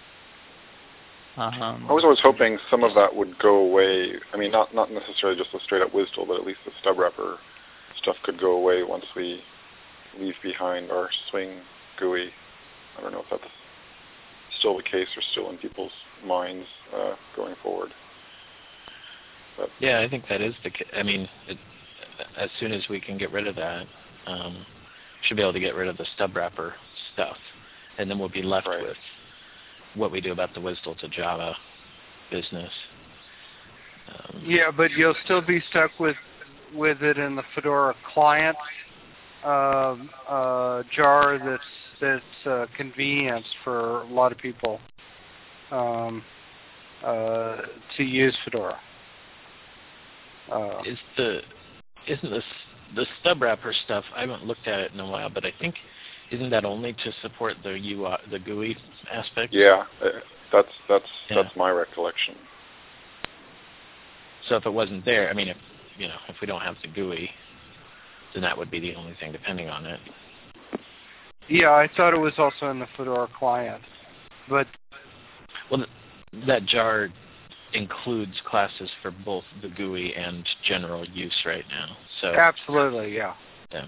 Um, I was always hoping some of that would go away. I mean, not not necessarily just a straight up W S D L, but at least the stub wrapper stuff could go away once we leave behind our Swing G U I. I don't know if that's still the case or still in people's minds uh, going forward. But yeah, I think that is the case. I mean, it, as soon as we can get rid of that, um, should be able to get rid of the stub wrapper stuff, and then we'll be left right. with what we do about the W S D L to Java business. Um, Yeah, but you'll still be stuck with with it in the Fedora client um, uh, jar that's that's uh, convenience for a lot of people um, uh, to use Fedora. Uh, is the isn't this the stub wrapper stuff? I haven't looked at it in a while, but I think isn't that only to support the U I, the G U I aspect? yeah, uh, that's that's Yeah. that's my recollection. So if it wasn't there, I mean, if you know, if we don't have the G U I, then that would be the only thing depending on it. yeah, I thought it was also in the Fedora client, but Well, th- that jar includes classes for both the G U I and general use right now. So absolutely, yeah. yeah.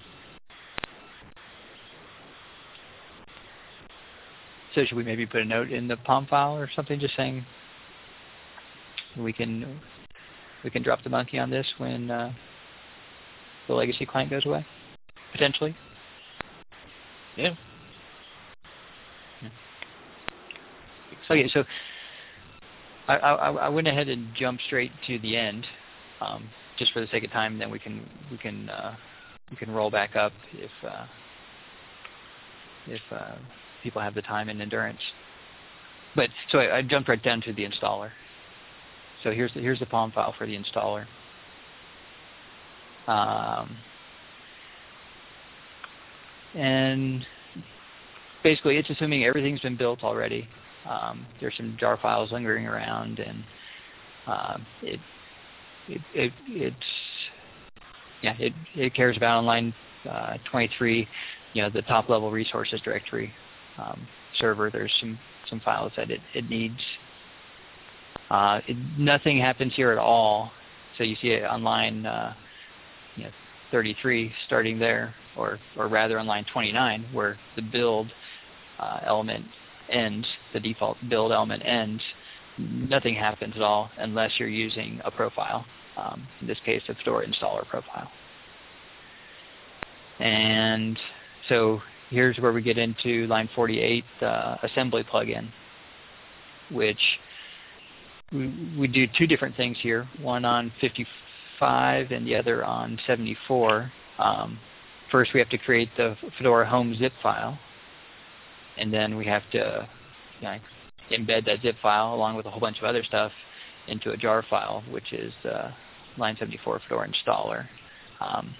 So should we maybe put a note in the POM file or something, just saying we can we can drop the monkey on this when uh, the legacy client goes away, potentially? Yeah. yeah. Okay, so I, I, I went ahead and jumped straight to the end, um, just for the sake of time. Then we can we can uh, we can roll back up if uh, if uh, people have the time and endurance. But so I, I jumped right down to the installer. So here's the, here's the POM file for the installer. Um, and basically, it's assuming everything's been built already. Um, there's some jar files lingering around, and uh, it, it it it's yeah it it cares about on line uh, twenty-three, you know, the top level resources directory um, server. There's some some files that it it needs. Uh, it, nothing happens here at all. So you see it on line uh, you know, thirty-three starting there, or or rather on line twenty-nine, where the build uh, element ends, the default build element ends. Nothing happens at all unless you're using a profile. Um, in this case, a Fedora installer profile. And so here's where we get into line forty-eight, uh, assembly plugin, which we, we do two different things here, one on fifty-five and the other on seventy-four. Um, first, we have to create the Fedora home zip file, and then we have to you know, embed that zip file along with a whole bunch of other stuff into a jar file, which is uh, line seventy-four Fedora installer. Um,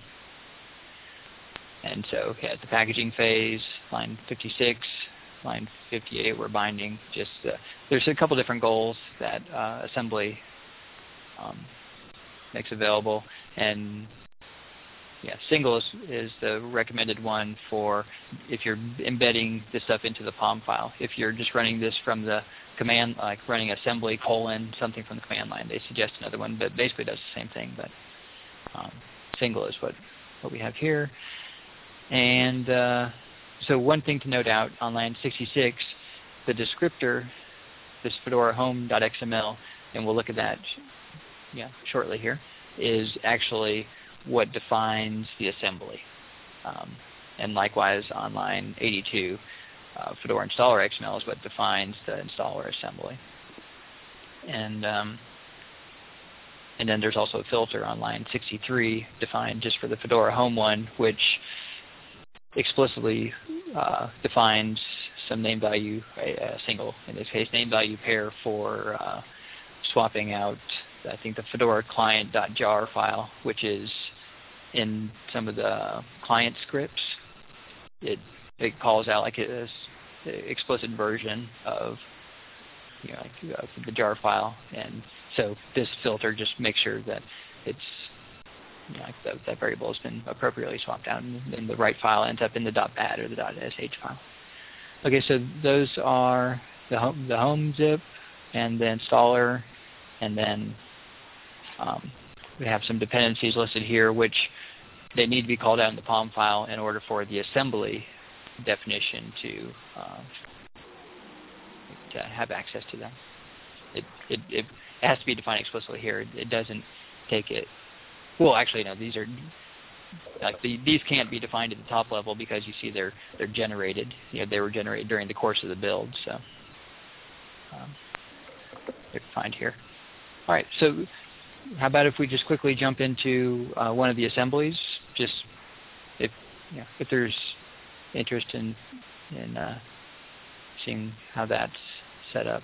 and so yeah, the packaging phase, line fifty-six, line fifty-eight, we're binding. Just uh, there's a couple different goals that uh, assembly um, makes available, and yeah, single is, is the recommended one for if you're embedding this stuff into the POM file. If you're just running this from the command, like running assembly colon something from the command line, they suggest another one, but basically does the same thing. But um, single is what, what we have here. And uh, so one thing to note out on line sixty-six, the descriptor, this Fedora home.xml, and we'll look at that yeah, shortly here, is actually what defines the assembly. Um, and likewise on line eighty-two, uh, Fedora installer X M L is what defines the installer assembly. And um, and then there's also a filter on line sixty-three defined just for the Fedora home one, which explicitly uh, defines some name value, a, a single, in this case, name value pair for uh, swapping out I think the Fedora client.jar file, which is in some of the client scripts. It it calls out like a, a explicit version of you know like, uh, the jar file, and so this filter just makes sure that it's you know, like the, that variable has been appropriately swapped out, and, and the right file ends up in the .bat or the .sh file. Okay, so those are the home the home zip, and the installer, and then um, we have some dependencies listed here, which they need to be called out in the P O M file in order for the assembly definition to uh, to have access to them. It, it it has to be defined explicitly here. It, it doesn't take it. Well, actually, no. These are like the, these can't be defined at the top level because you see they're they're generated. You know, they were generated during the course of the build, so um, they're defined here. All right. So, how about if we just quickly jump into uh, one of the assemblies? Just if you know, if there's interest in in uh, seeing how that's set up.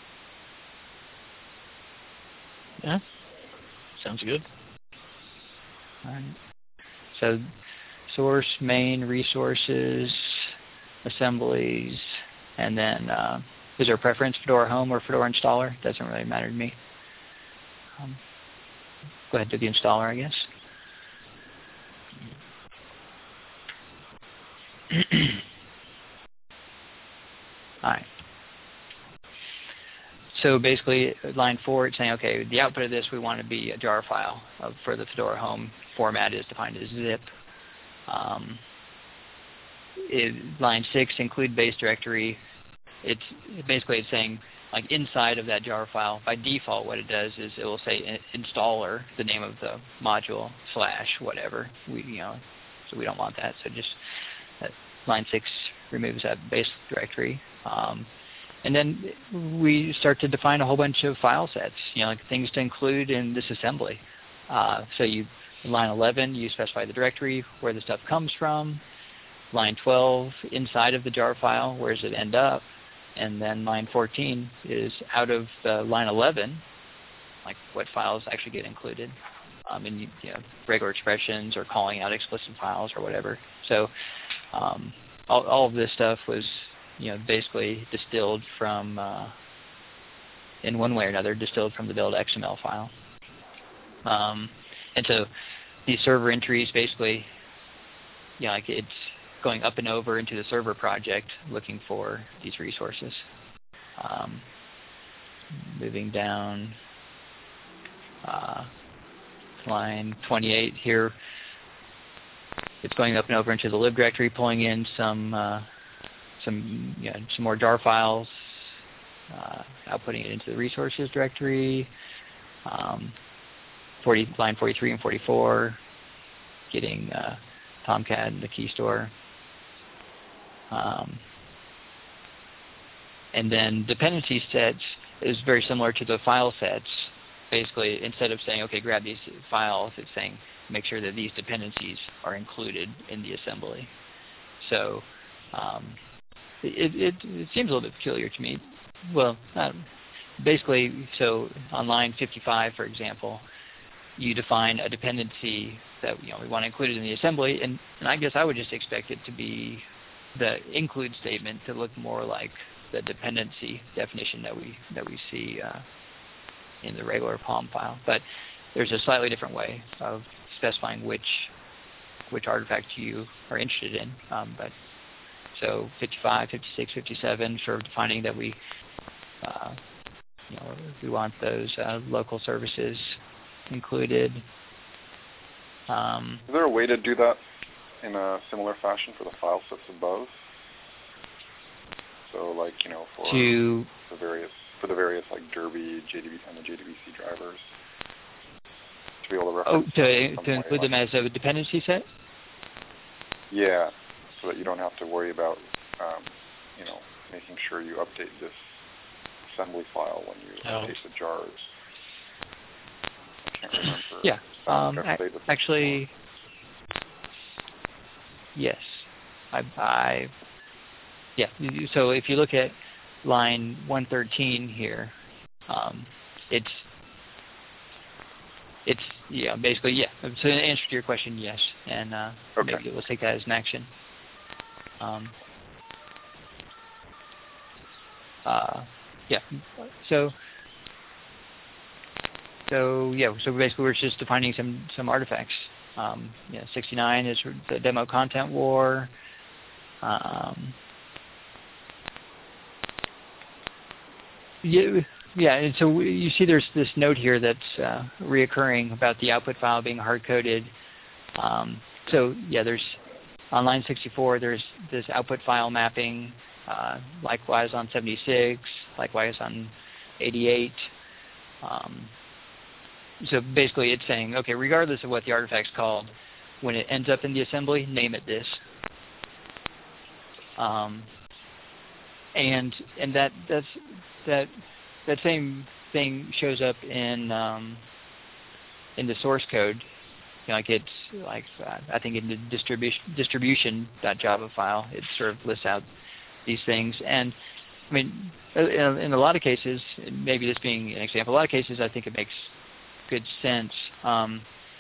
Yeah, sounds good. All right. So, source, main, resources, assemblies, and then uh, is there a preference, Fedora Home or Fedora Installer? Doesn't really matter to me. Um, go ahead to the installer, I guess. All right. So basically, line four, it's saying, okay, the output of this we want to be a jar file of, for the Fedora Home. Format is defined as zip. Um, it, line six, include base directory. It's basically it's saying like inside of that jar file. By default, what it does is it will say installer, the name of the module slash whatever. We you know, so we don't want that. So just uh, line six removes that base directory. Um, And then we start to define a whole bunch of file sets, you know, like things to include in this assembly. Uh, so you, in line eleven, you specify the directory, where the stuff comes from. Line twelve, inside of the jar file, where does it end up? And then line fourteen is out of uh, line eleven, like what files actually get included. Um, and you, you know, regular expressions or calling out explicit files or whatever. So um, all, all of this stuff was you know, basically distilled from, uh, in one way or another, distilled from the build X M L file. Um, and so these server entries basically, you know, like it's going up and over into the server project looking for these resources. Um, moving down, uh, line twenty-eight here, it's going up and over into the lib directory, pulling in some uh, some you know, some more jar files, uh, outputting it into the resources directory, um, forty, line forty-three and forty-four, getting uh, Tomcat and the key store. Um, and then dependency sets is very similar to the file sets. Basically, instead of saying, okay, grab these files, it's saying make sure that these dependencies are included in the assembly. So um, It, it, it seems a little bit peculiar to me. Well, um, basically, so on line fifty-five, for example, you define a dependency that you know we want to include it in the assembly, and, and I guess I would just expect it to be the include statement to look more like the dependency definition that we that we see uh, in the regular P O M file. But there's a slightly different way of specifying which which artifact you are interested in. Um, but So fifty-five, fifty-six, fifty-seven, sort of defining that we, uh, you know, we want those uh, local services included. Um, Is there a way to do that in a similar fashion for the file sets above? So, like you know, for to the various for the various like Derby, J D B, and the J D B C drivers, to be able to oh, reference. to to way, include like, them as a dependency set. Yeah. So that you don't have to worry about, um, you know, making sure you update this assembly file when you oh. update the jars. I can't remember. Yeah. Um, I've played with actually, yes. I, I, yeah. So if you look at line one thirteen here, um, it's it's yeah, basically yeah. So in answer to your question, yes, and uh, Okay. maybe we'll take that as an action. Um, uh, yeah. So so yeah. So basically, we're just defining some some artifacts. Um, yeah, sixty-nine is the demo content war. Um, yeah, yeah, and so we, you see there's this note here that's uh, reoccurring about the output file being hard-coded. Um, so yeah, there's on line sixty-four, there's this output file mapping, uh, likewise on seventy-six, likewise on eighty-eight. Um, so basically it's saying, okay, regardless of what the artifact's called, when it ends up in the assembly, name it this. Um, and and that that's that that same thing shows up in um, in the source code. You know, like it's like uh, I think in the distribution distribution.java file, it sort of lists out these things. And I mean, in, in a lot of cases, maybe this being an example, a lot of cases I think it makes good sense. Um,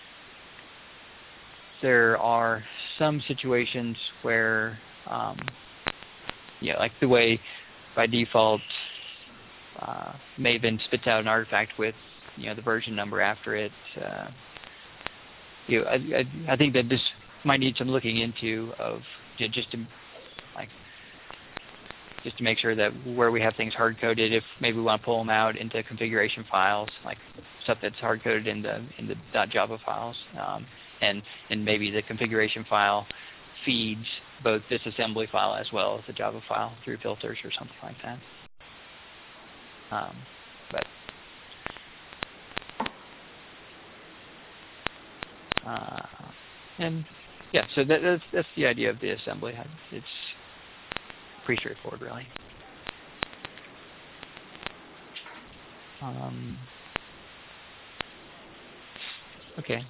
there are some situations where um, yeah, like the way by default uh, Maven spits out an artifact with you know the version number after it. Uh, you know, I, I, I think that this might need some looking into of you know, just to like just to make sure that where we have things hard coded, if maybe we want to pull them out into configuration files, like stuff that's hard coded in the in the .java files, um, and and maybe the configuration file feeds both this assembly file as well as the Java file through filters or something like that. Um, but uh, and yeah, so that, that's that's the idea of the assembly. It's pretty straightforward, really. Um, okay.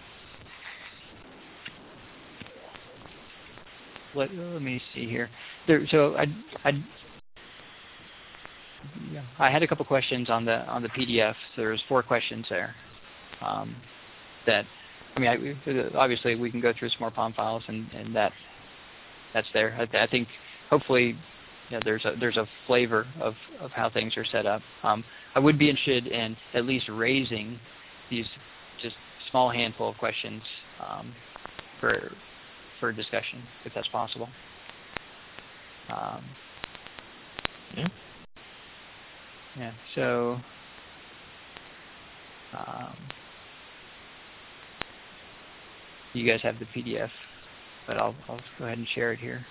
Let, let me see here. There, so I, I, yeah, I had a couple questions on the on the P D F. So there's four questions there. Um, that I mean, I, obviously we can go through some more POM files, and, and that that's there. I, I think hopefully, you know, there's a there's a flavor of, of how things are set up. Um, I would be interested in at least raising these just small handful of questions um, for. for discussion, if that's possible. Um, yeah. Yeah. So, um, you guys have the P D F, but I'll I'll go ahead and share it here.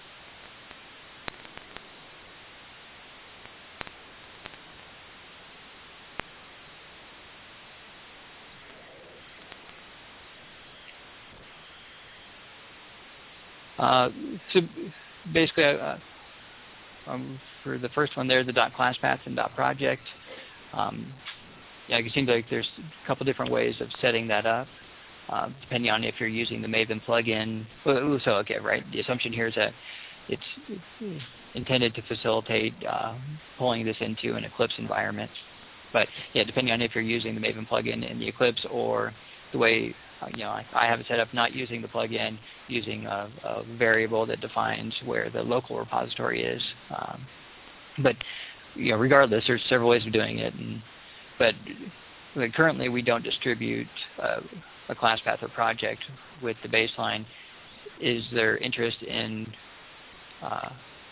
Uh, so basically, uh, um, for the first one there, the .class path and .project, um, yeah, it seems like there's a couple different ways of setting that up, uh, depending on if you're using the Maven plugin. Well, so, okay, right, the assumption here is that it's intended to facilitate uh, pulling this into an Eclipse environment. But, yeah, depending on if you're using the Maven plugin in the Eclipse or the way you know, I, I have it set up not using the plugin, using a, a variable that defines where the local repository is. Um, but you know, regardless, there's several ways of doing it. And, but like, currently, we don't distribute uh, a class path or project with the baseline. Is there interest in uh,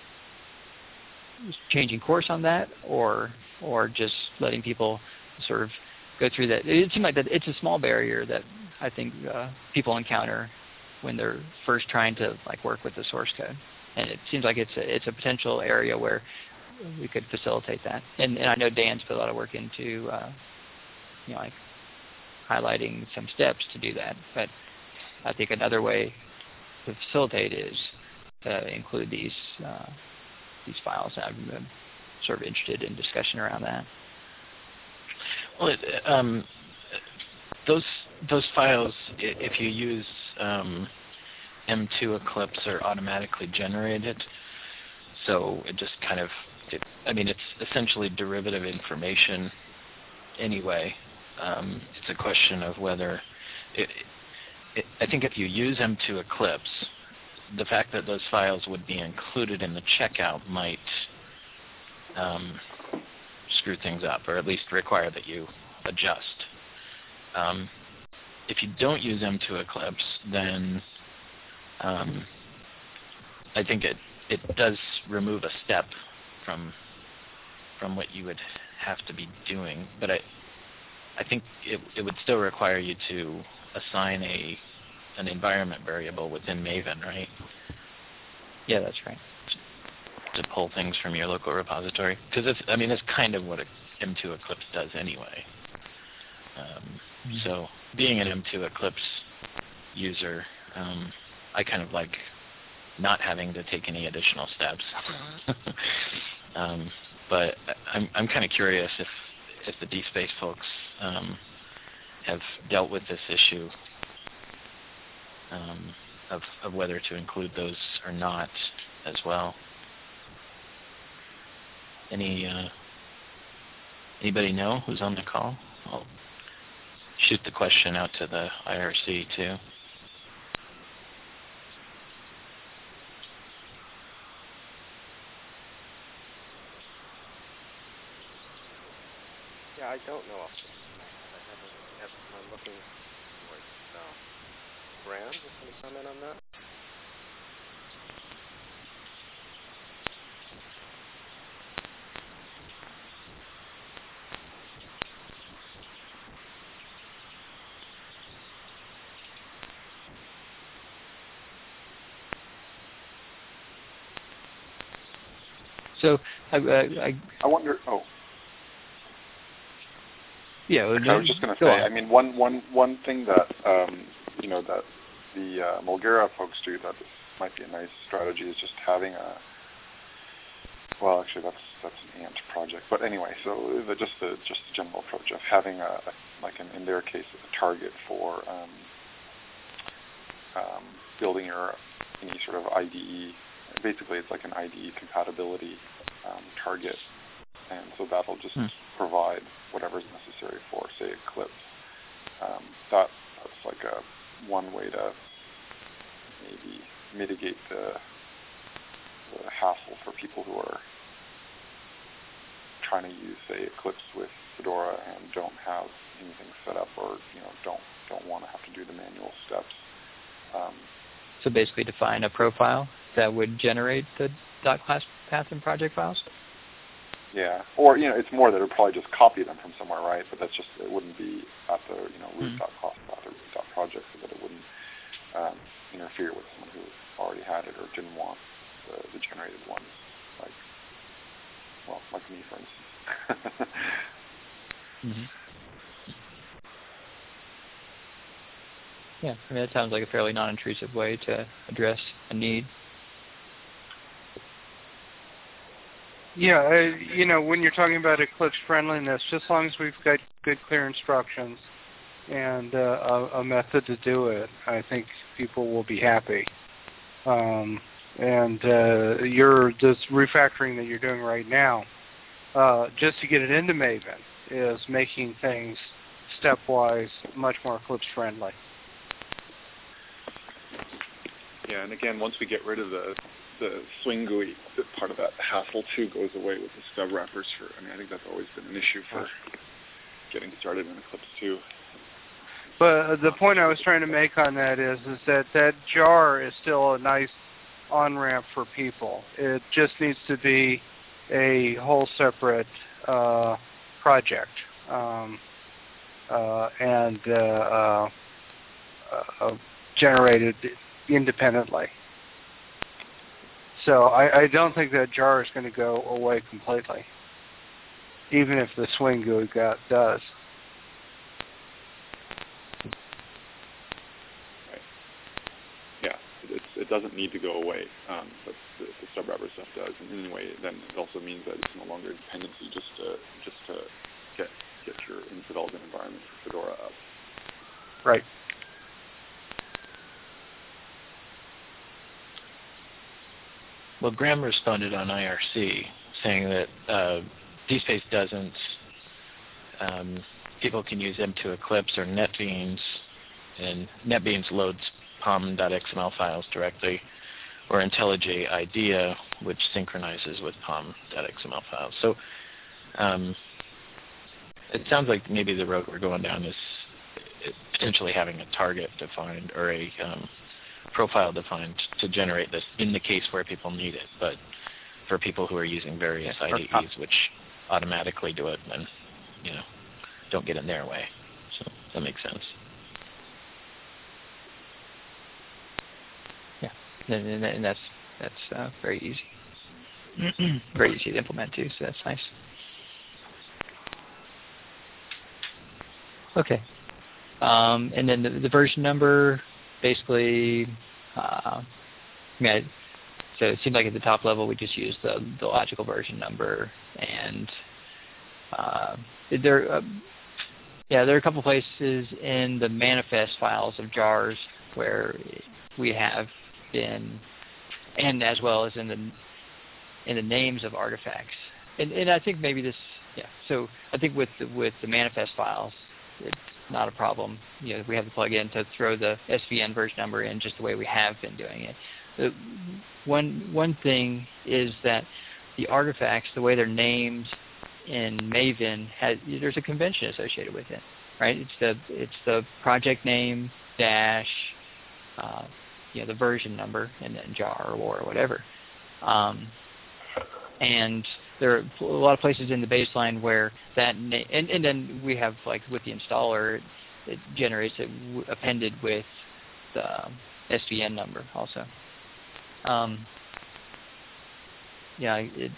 changing course on that, or or just letting people sort of go through that? It seems like that it's a small barrier that I think uh, people encounter when they're first trying to like work with the source code, and it seems like it's a, it's a potential area where we could facilitate that. And, and I know Dan's put a lot of work into uh, you know like highlighting some steps to do that. But I think another way to facilitate is to include these uh, these files. I'm, I'm sort of interested in discussion around that. Well, it, um, those those files, if you use um, M two Eclipse, are automatically generated. So it just kind of, it, I mean, it's essentially derivative information anyway. Um, it's a question of whether it, it, I think if you use M two Eclipse, the fact that those files would be included in the checkout might um, screw things up, or at least require that you adjust. Um, if you don't use M two Eclipse, then um, I think it, it does remove a step from from what you would have to be doing. But I I think it, it would still require you to assign a an environment variable within Maven, right? Yeah, that's right. To pull things from your local repository, because it's I mean it's kind of what a M two Eclipse does anyway. Um, mm-hmm. So being an M two Eclipse user, um, I kind of like not having to take any additional steps. um, but I'm I'm kind of curious if if the DSpace folks um, have dealt with this issue um, of of whether to include those or not as well. Any uh, anybody know who's on the call? I'll shoot the question out to the I R C too. Yeah, I don't know off the top of my head. I haven't, I haven't, I'm looking for it now. Graham, just want to comment on that? So I, I, I, I wonder. Oh, yeah. Well, I was just going to say. on. I mean, one one one thing that um, you know that the uh, Mulgera folks do that might be a nice strategy is just having a. Well, actually, that's that's an Ant project. But anyway, so the, just the just the general approach of having a, a like an, in their case a target for um, um, building your any sort of I D E. Basically, it's like an I D E compatibility um, target, and so that'll just hmm. provide whatever's necessary for, say, Eclipse. Um, that that's like a one way to maybe mitigate the, the hassle for people who are trying to use, say, Eclipse with Fedora and don't have anything set up, or you know don't don't want to have to do the manual steps. Um, so basically, define a profile that would generate the .class path and project files? Yeah, or you know, it's more that it would probably just copy them from somewhere, right? But that's just it wouldn't be at the you know root dot class path or root dot project, so that it wouldn't um, interfere with someone who already had it or didn't want the, the generated ones, like well, like me, for instance. mm-hmm. Yeah, I mean that sounds like a fairly non-intrusive way to address a need. Yeah, uh, you know, when you're talking about Eclipse friendliness, just as long as we've got good, clear instructions and uh, a, a method to do it, I think people will be happy. Um, and uh, you're this refactoring that you're doing right now, uh, just to get it into Maven, is making things stepwise much more Eclipse friendly. Yeah, and again, once we get rid of the the swing G U I, the part of that hassle too goes away with the stub wrappers. For I mean, I think that's always been an issue for getting started in Eclipse too. But the point I was trying to make on that is, is that that jar is still a nice on-ramp for people. It just needs to be a whole separate uh, project um, uh, and uh, uh, uh, generated independently. So I, I don't think that jar is going to go away completely, even if the swing G U I got, does. Right. Yeah, it's, it doesn't need to go away, um, but the, the stub wrapper stuff does. And anyway, then it also means that it's no longer a dependency just to just to get get your in development environment for Fedora up. Right. Well, Graham responded on I R C saying that uh, DSpace doesn't, um, people can use M two Eclipse or NetBeans and NetBeans loads pom.xml files directly, or IntelliJ IDEA, which synchronizes with pom.xml files. So um, it sounds like maybe the road we're going down is potentially having a target defined or a um, profile defined to generate this in the case where people need it. But for people who are using various I D Es, which automatically do it and, you know, don't get in their way. So that makes sense. Yeah, and, and that's that's uh, very easy, very easy to implement too. So that's nice. Okay, um, and then the, the version number, basically, uh, yeah. So it seems like at the top level we just use the the logical version number, and uh, there, uh, yeah, there are a couple places in the manifest files of jars where we have been, and as well as in the in the names of artifacts, and and I think maybe this, yeah. So I think with the, with the manifest files, it's not a problem. You know, we have the plugin to throw the S V N version number in just the way we have been doing it. The one one thing is that the artifacts, the way they're named in Maven, has, there's a convention associated with it, right? It's the it's the project name dash, uh, you know, the version number, and then jar or whatever. Um, and there are a lot of places in the baseline where that na- and and then we have, like with the installer, it, it generates it w- appended with the S V N number also. Um, yeah, it,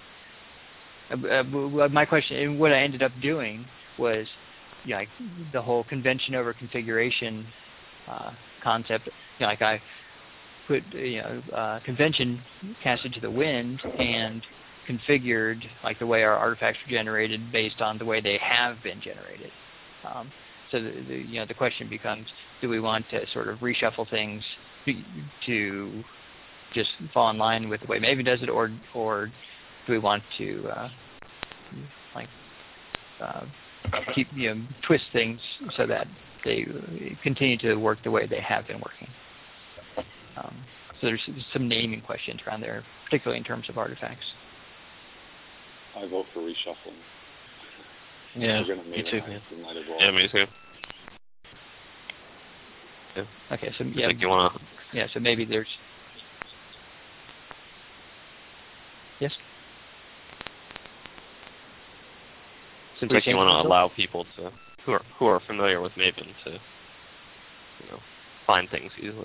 uh, my question, and what I ended up doing was, yeah, like the whole convention over configuration uh, concept. You know, like I put, you know, uh, convention casted to the wind and configured like the way our artifacts were generated based on the way they have been generated. Um, so the, the, you know, the question becomes, do we want to sort of reshuffle things to just fall in line with the way Maven does it, or or do we want to uh, like uh, keep you know twist things so that they continue to work the way they have been working? Um, so there's some naming questions around there, particularly in terms of artifacts. I vote for reshuffling. Yeah, We're gonna me too. Yeah. We might as well. Yeah, me too. Yeah. Okay, so I yeah, think you wanna. yeah, so maybe there's. Yes. So like you want to allow people to who are who are familiar with Maven to, you know, find things easily.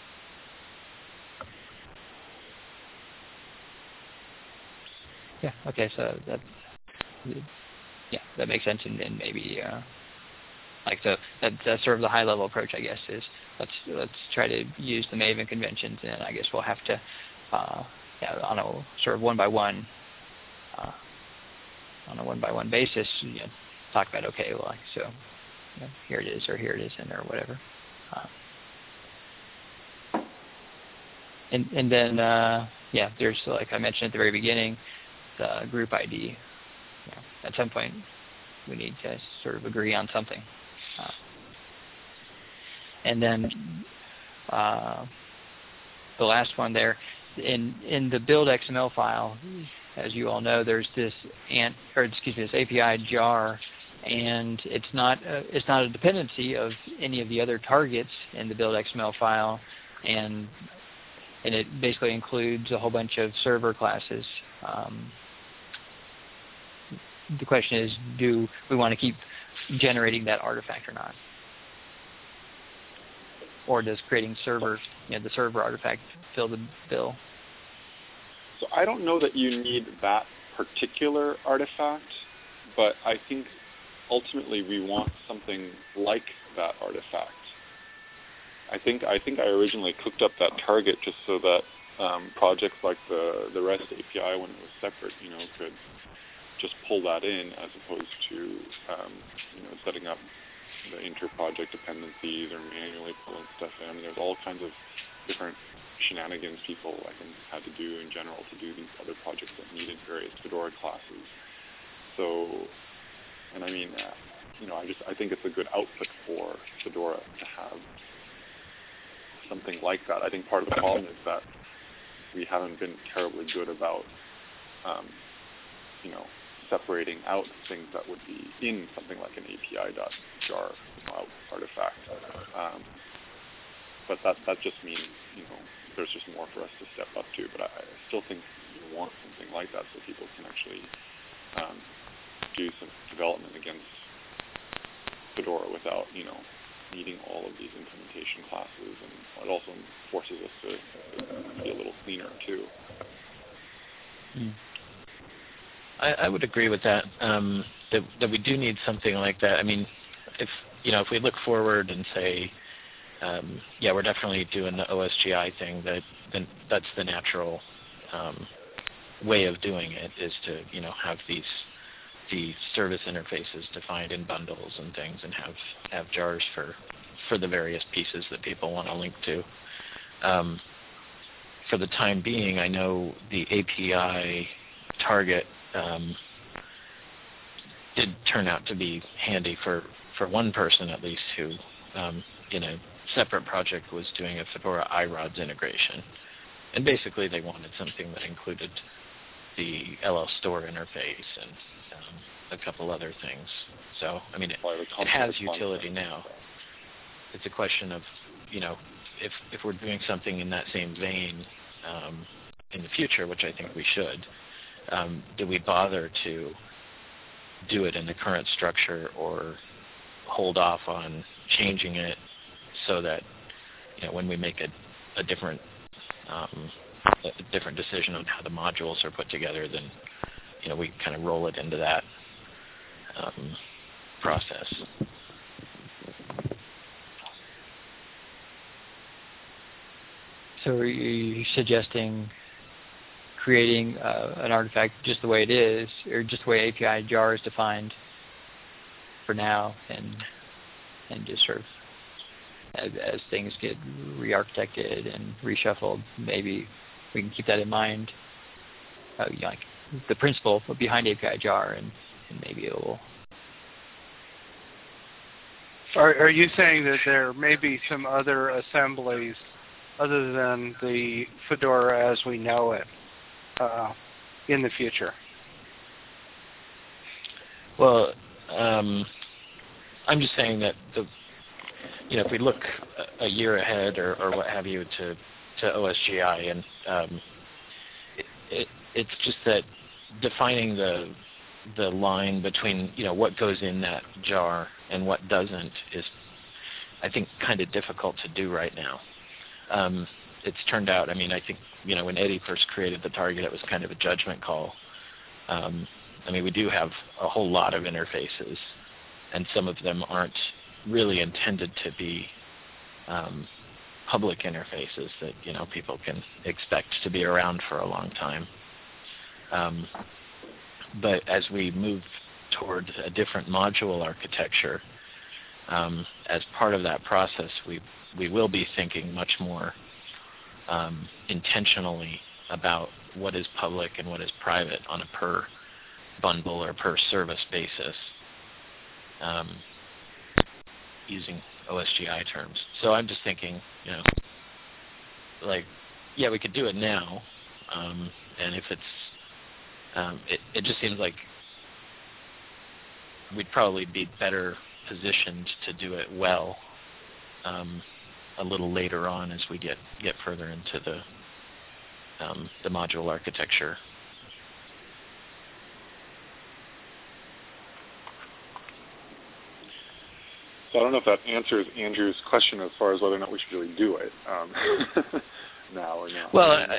Yeah. Okay. So that, yeah, that makes sense, and, and maybe uh, like so that, that's sort of the high level approach, I guess, is let's let's try to use the Maven conventions, and I guess we'll have to uh, yeah, on a sort of one by one uh, on a one by one basis, you know, talk about okay, well, like so you know, here it is, or here it isn't, or whatever. Uh, and and then uh, yeah, there's like I mentioned at the very beginning, the group I D. You know, at some point, we need to sort of agree on something. Uh, and then uh, the last one there, in in the build X M L file, as you all know, there's this ant or excuse me, this A P I jar, and it's not a, it's not a dependency of any of the other targets in the build X M L file, and and it basically includes a whole bunch of server classes. Um, the question is, do we want to keep generating that artifact or not? Or does creating server, you know, the server artifact fill the bill? So I don't know that you need that particular artifact, but I think ultimately we want something like that artifact. I think I think I originally cooked up that target just so that um, projects like the the REST A P I, when it was separate, you know, could just pull that in as opposed to um, you know setting up the inter-project dependencies or manually pulling stuff in. I mean, there's all kinds of different shenanigans people I think had to do in general to do these other projects that needed various Fedora classes. So, and I mean, uh, you know, I just I think it's a good output for Fedora to have something like that. I think part of the problem is that we haven't been terribly good about, um, you know, separating out things that would be in something like an A P I.jar you know, artifact. Um, but that that just means, you know, there's just more for us to step up to. But I, I still think you want something like that so people can actually um, do some development against Fedora without, you know, needing all of these implementation classes, and it also forces us to be a little cleaner too. Mm. I, I would agree with that. Um, that that we do need something like that. I mean, if you know, if we look forward and say, um, yeah, we're definitely doing the O S G I thing. That then that's the natural um, way of doing it, is to you know have these the service interfaces defined in bundles and things, and have have jars for for the various pieces that people want to link to. Um, for the time being, I know the A P I target um, did turn out to be handy for, for one person at least, who um, in a separate project was doing a Fedora I R O D S integration. And basically they wanted something that included the L L store interface and um, a couple other things. So, I mean, it, it has utility now. It's a question of, you know, if if we're doing something in that same vein um, in the future, which I think we should, um, do we bother to do it in the current structure, or hold off on changing it so that, you know, when we make a, a different um, a different decision on how the modules are put together, then, you know, we kind of roll it into that um, process. So are you suggesting creating uh, an artifact just the way it is, or just the way A P I jar is defined for now, and and just sort of as, as things get re-architected and reshuffled, maybe we can keep that in mind, uh, you know, like the principle behind A P I jar, and, and maybe it will. Are, are you saying that there may be some other assemblies other than the Fedora as we know it uh, in the future? Well, um, I'm just saying that the, you know, if we look a, a year ahead or, or what have you to, to O S G I, and um, it, it, it's just that defining the the line between, you know, what goes in that jar and what doesn't is, I think, kind of difficult to do right now. Um, it's turned out, I mean, I think, you know, when Eddie first created the target, it was kind of a judgment call. Um, I mean, we do have a whole lot of interfaces, and some of them aren't really intended to be um, public interfaces that, you know, people can expect to be around for a long time. Um, but as we move toward a different module architecture, um, as part of that process, we we will be thinking much more um, intentionally about what is public and what is private on a per bundle or per service basis, um, using O S G I terms. So I'm just thinking, you know, like, yeah, we could do it now, um, and if it's, um, it, it just seems like we'd probably be better positioned to do it well um, a little later on as we get, get further into the um, the module architecture. So I don't know if that answers Andrew's question as far as whether or not we should really do it um, now or not. Well, I,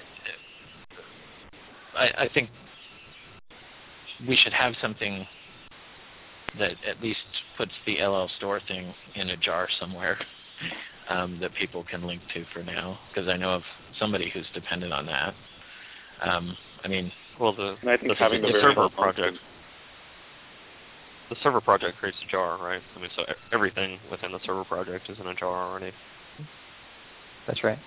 I, I think we should have something that at least puts the L L store thing in a jar somewhere um, that people can link to for now, because I know of somebody who's dependent on that. Um, I mean, well, the, I think the, having the, the the very server project, the server project creates a jar, right? I mean, so everything within the server project is in a jar already. That's right.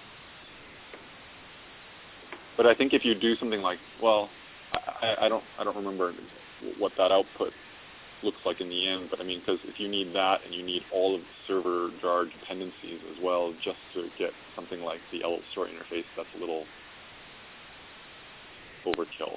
But I think if you do something like, well, I, I don't, I don't remember what that output looks like in the end. But I mean, because if you need that and you need all of the server jar dependencies as well, just to get something like the L story interface, that's a little overkill.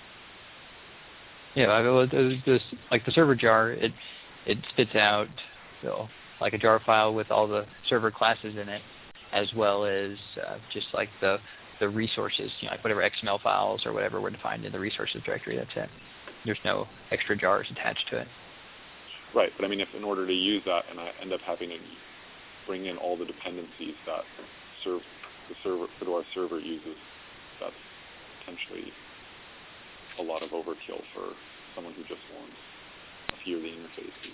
Yeah, I mean, this, like the server jar, it it spits out you know, like a jar file with all the server classes in it, as well as uh, just like the the resources, you know, like whatever X M L files or whatever were defined in the resources directory. That's it. There's no extra jars attached to it. Right, but I mean, if in order to use that, and I end up having to bring in all the dependencies that serve the server Fedora server uses, that's potentially a lot of overkill for someone who just wants a few of the interfaces.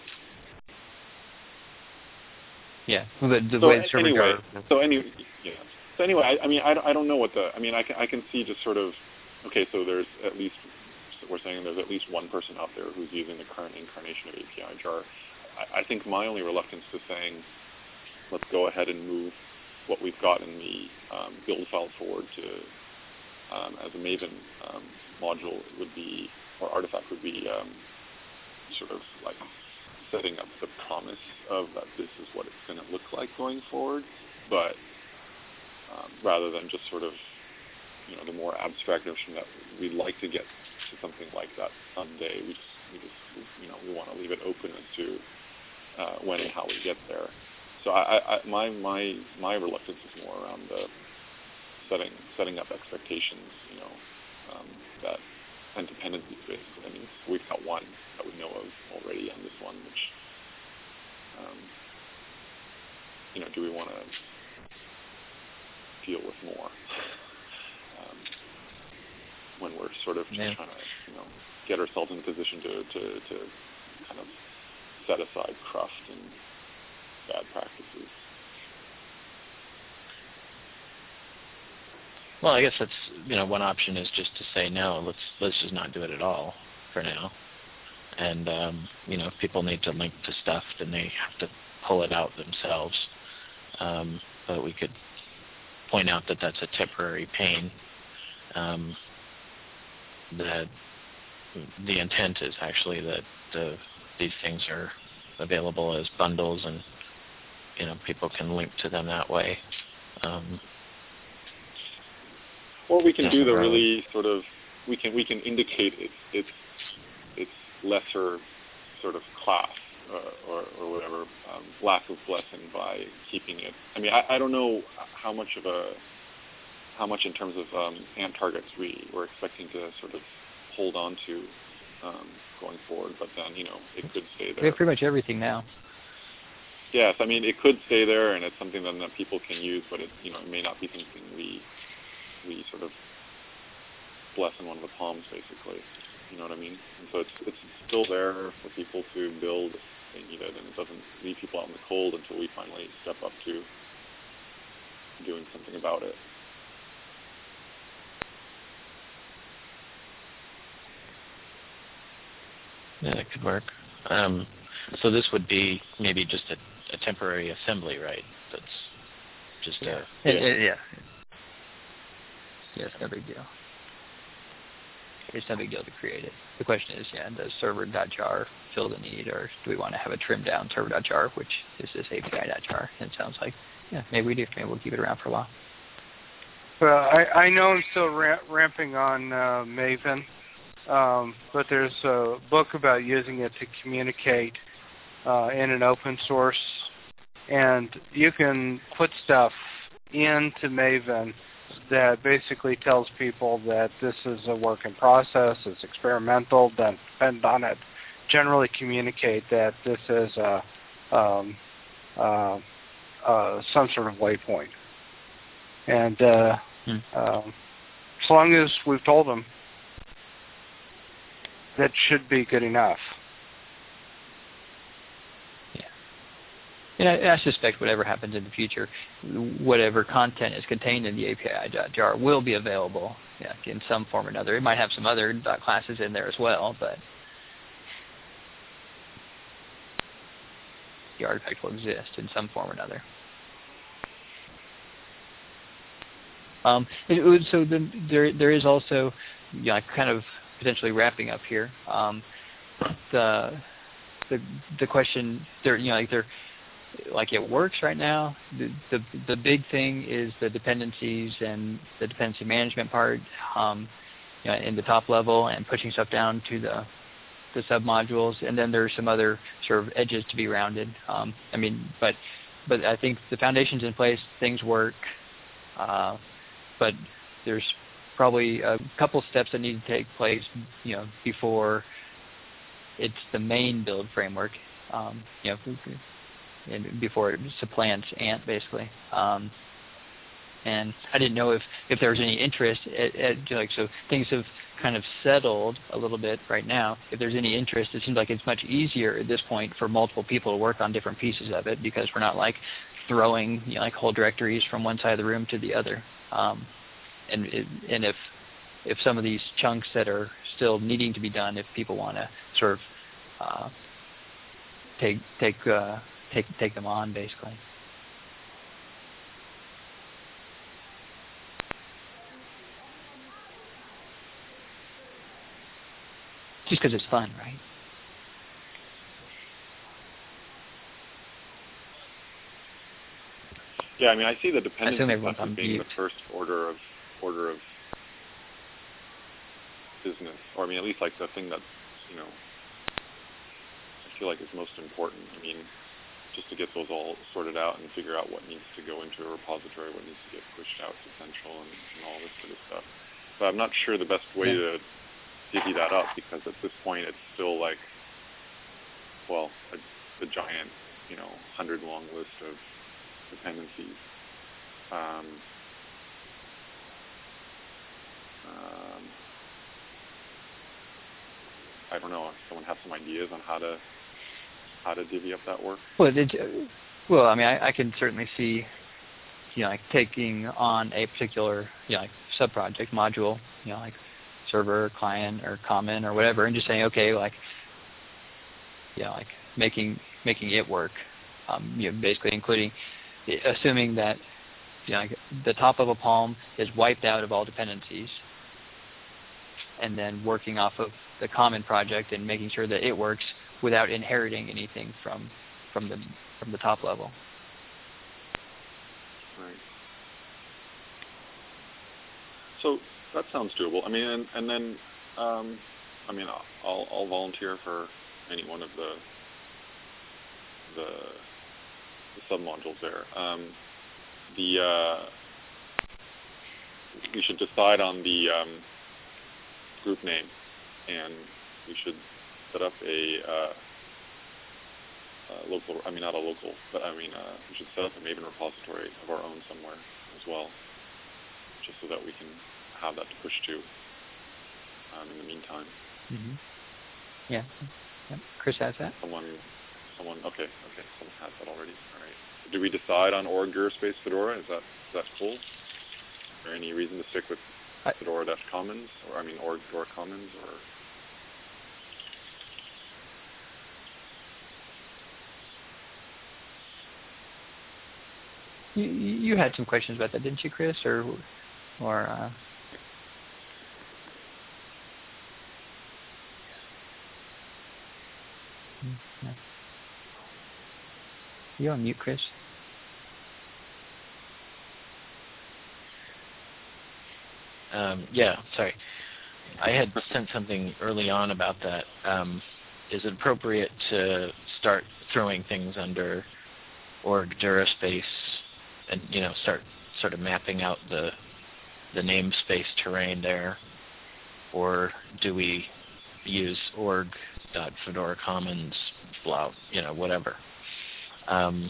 Yeah, well, the, the so way the server anyway, jar. So anyway, yeah. So anyway, I, I mean, I, I don't know what the. I mean, I can I can see just sort of. Okay, so there's at least we're saying there's at least one person out there who's using the current incarnation of A P I jar. I, I think my only reluctance to saying, let's go ahead and move what we've got in the um, build file forward to um, as a Maven um, module would be, or artifact would be, um, sort of like setting up the promise of that this is what it's going to look like going forward, but um, rather than just sort of, you know, the more abstract notion that we'd like to get to something like that someday. We just, we just, we, you know, we want to leave it open as to uh, when and how we get there. So I, I, my, my, my reluctance is more around the setting, setting up expectations, you know, um, that and dependencies basically. I mean, we've got one that we know of already on this one, which, um, you know, do we want to deal with more? um, when we're sort of just yeah. trying to, you know, get ourselves in a position to, to, to kind of set aside cruft and bad practices. Well, I guess that's, you know, one option is just to say no. Let's let's just not do it at all for now. And um, you know, if people need to link to stuff, then they have to pull it out themselves. Um, but we could point out that that's a temporary pain. Um, that the intent is actually that the, these things are available as bundles, and you know, people can link to them that way. Um, Or we can do the really sort of, we can we can indicate its its its lesser sort of class uh, or or whatever um, lack of blessing by keeping it. I mean, I, I don't know how much of a how much in terms of um, ant targets we were expecting to sort of hold on to um, going forward, but then you know it could stay there. We have pretty much everything now. Yes, I mean it could stay there, and it's something that, that people can use, but it you know it may not be something we. we sort of bless in one of the palms, basically. You know what I mean? And so it's it's still there for people to build if they need it, and it doesn't leave people out in the cold until we finally step up to doing something about it. Yeah, that could work. Um, so this would be maybe just a, a temporary assembly, right? That's just yeah. a... It, it, yeah. Yeah, it's no big deal. It's no big deal to create it. The question is, yeah, does server.jar fill the need, or do we want to have a trimmed down server.jar, which is this A P I.jar? And it sounds like, yeah, maybe we do. Maybe we'll keep it around for a while. Well, I, I know I'm still ra- ramping on uh, Maven, um, but there's a book about using it to communicate uh, in an open source, and you can put stuff into Maven that basically tells people that this is a work in process, it's experimental, don't depend on it. Generally communicate that this is a, um, uh, uh, some sort of waypoint. And uh, hmm. um, as long as we've told them, that should be good enough. And I, I suspect whatever happens in the future, whatever content is contained in the A P I.jar will be available yeah, in some form or another. It might have some other classes in there as well, but the artifact will exist in some form or another. Um, it, it, so the, there, there is also, you know, kind of potentially wrapping up here. Um, the the the question there, you know, like they're like it works right now. The, the the big thing is the dependencies and the dependency management part, um, you know, in the top level and pushing stuff down to the the submodules, and then there's some other sort of edges to be rounded. Um, I mean, but but I think the foundation's in place, things work, uh, but there's probably a couple steps that need to take place, you know, before it's the main build framework, um, you know, and before it supplants Ant, basically. Um, and I didn't know if, if there was any interest, at, at, like, so things have kind of settled a little bit right now. If there's any interest, it seems like it's much easier at this point for multiple people to work on different pieces of it, because we're not like throwing, you know, like whole directories from one side of the room to the other. Um, and it, and if if some of these chunks that are still needing to be done, if people want to sort of uh, take take uh, take take them on, basically. Just because it's fun, right? Yeah, I mean, I see the dependency stuff as being the first order of order of business, or I mean, at least like the thing that, you know, I feel like is most important. I mean, just to get those all sorted out and figure out what needs to go into a repository, what needs to get pushed out to central, and, and all this sort of stuff. But I'm not sure the best way yeah. to divvy that up, because at this point it's still like, well, a, a giant, you know, hundred long list of dependencies. Um, um, I don't know. If someone has some ideas on how to how to divvy up that work. Well, did you, well, I mean, I, I can certainly see, you know, like taking on a particular, you know, like sub-project module, you know, like server, client, or common, or whatever, and just saying, okay, like, you know, like making making it work. Um, you know, basically including, assuming that, you know, like the top of a Palm is wiped out of all dependencies, and then working off of the common project and making sure that it works without inheriting anything from from the from the top level. Right. So that sounds doable. I mean, and, and then, um, I mean, I'll I'll volunteer for any one of the the, the submodules there. Um, the uh, we should decide on the um, group name, and we should set up a uh, uh, local, I mean not a local, but I mean uh, we should set up a Maven repository of our own somewhere as well, just so that we can have that to push to um, in the meantime. Mm-hmm. Yeah. Yep. Chris has that. Someone, someone, okay, okay, someone has that already. All right. Do we decide on org Eurospace Fedora? Is that is that cool? Is there any reason to stick with Fedora-Commons, or I mean org Fedora Commons, or? You, you had some questions about that, didn't you, Chris? Or, or uh... no. You on mute, Chris? Um, yeah, sorry. I had sent something early on about that. Um, is it appropriate to start throwing things under org Duraspace and, you know, start sort of mapping out the the namespace terrain there, or do we use org.fedoracommons, blah, you know, whatever? Um,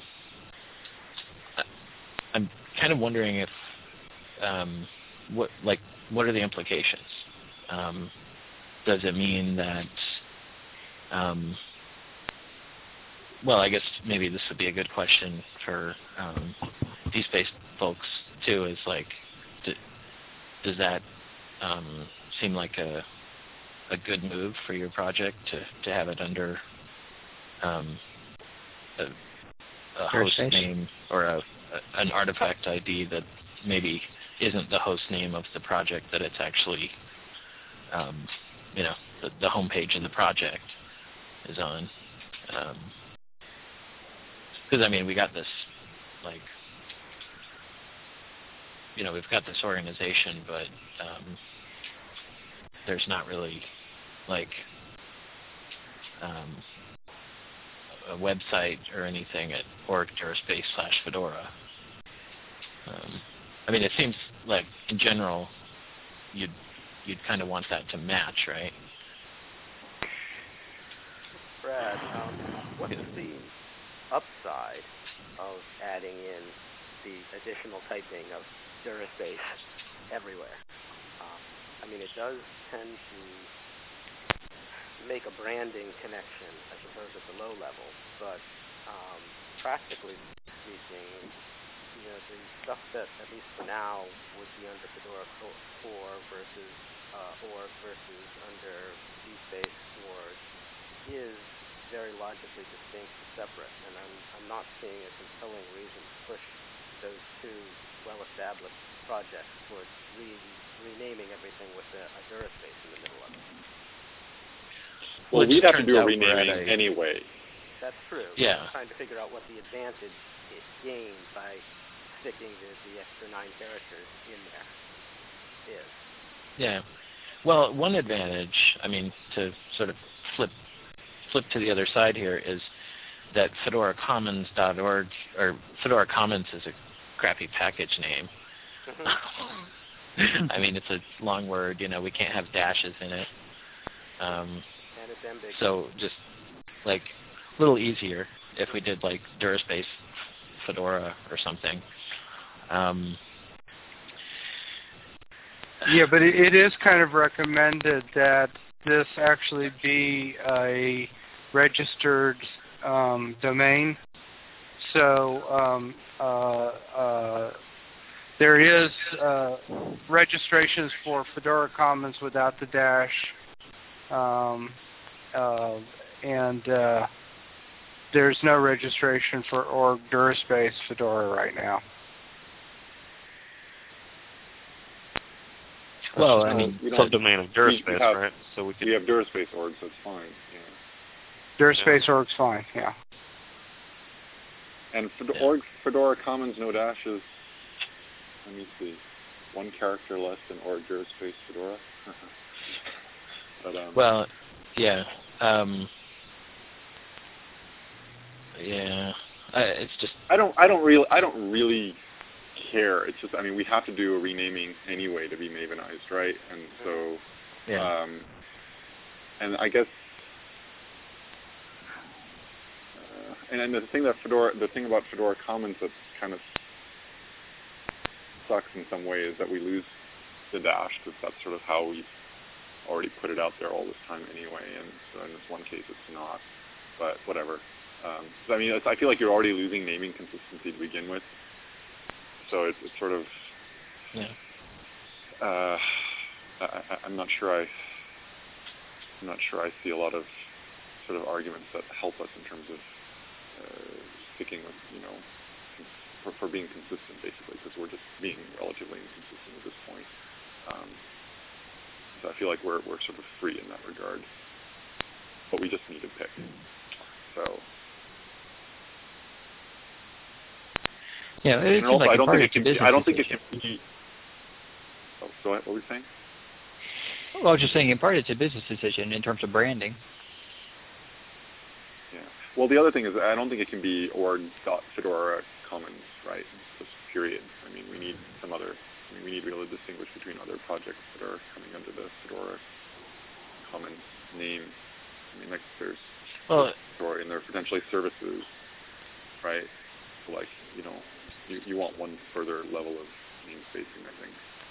I'm kind of wondering if um, what like what are the implications? Um, does it mean that um, well, I guess maybe this would be a good question for um, DSpace folks too. Is like, do, does that um, seem like a a good move for your project to, to have it under um, a, a host name or a, a an artifact I D that maybe isn't the host name of the project, that it's actually um, you know the, the home page of the project is on? Because, um, I mean, we got this, like, you know, we've got this organization, but um, there's not really, like, um, a website or anything at org duraspace slash Fedora. Um, I mean, it seems like, in general, you'd, you'd kind of want that to match, right? Brad, um, what's the upside of adding in the additional typing of Duraspace everywhere? Um, I mean, it does tend to make a branding connection, I suppose, at the low level, but um, practically speaking, you know, the stuff that, at least for now, would be under Fedora core versus uh, org versus under dspace org is very logically distinct and separate, and I'm, I'm not seeing a compelling reason to push those two well-established projects towards re renaming everything with a, a Duraspace in the middle of it. Well, we'd have to do a out renaming a, anyway. That's true. Yeah. I'm trying to figure out what the advantage it gained by sticking the, the extra nine characters in there is. Yeah. Well, one advantage, I mean, to sort of flip flip to the other side here, is that fedora commons dot org, or Fedora Commons is a crappy package name. Mm-hmm. I mean, it's a long word, you know, we can't have dashes in it. Um, and it's ambiguous. So just, like, a little easier if we did, like, Duraspace Fedora or something. Um, yeah, but it, it is kind of recommended that this actually be a registered um, domain. So um, uh, uh, there is uh, registrations for Fedora Commons without the dash, um, uh, and uh, there's no registration for org Duraspace Fedora right now. Well, I mean, subdomain of Duraspace, have, right? So we could. We have Duraspace org, so it's fine. Yeah. Duraspace yeah. org's fine, yeah. And Fedora, yeah. org Fedora Commons no dashes. Let me see. One character less than org Duraspace Fedora. but, um, well, yeah, um, yeah. Uh, it's just. I don't. I don't really. I don't really care. It's just. I mean, we have to do a renaming anyway to be Mavenized, right? And so. Yeah. Um, and I guess. Uh, and, and the thing that Fedora, the thing about Fedora Commons that kind of sucks in some way is that we lose the dash, because that's sort of how we've already put it out there all this time anyway. And so in this one case, it's not. But whatever. Um, so I mean, it's, I feel like you're already losing naming consistency to begin with. So it's, it's sort of. Yeah. Uh, I, I'm not sure I. I'm not sure I see a lot of sort of arguments that help us in terms of uh, sticking with, you know, for, for being consistent, basically, because we're just being relatively inconsistent at this point. Um, so I feel like we're we're sort of free in that regard, but we just need to pick. So. Yeah, it and also, like I don't think it can. Be, I don't think it can be. Oh, go ahead. What were you saying? Well, I was just saying, in part, it's a business decision in terms of branding. Yeah. Well, the other thing is, I don't think it can be org.fedora commons, right? Just period. I mean, we need some other. I mean, we need to be able to distinguish between other projects that are coming under the Fedora commons name. I mean, like there's well, Fedora in there potentially services, right? So like, you know, you, you want one further level of name spacing, I think.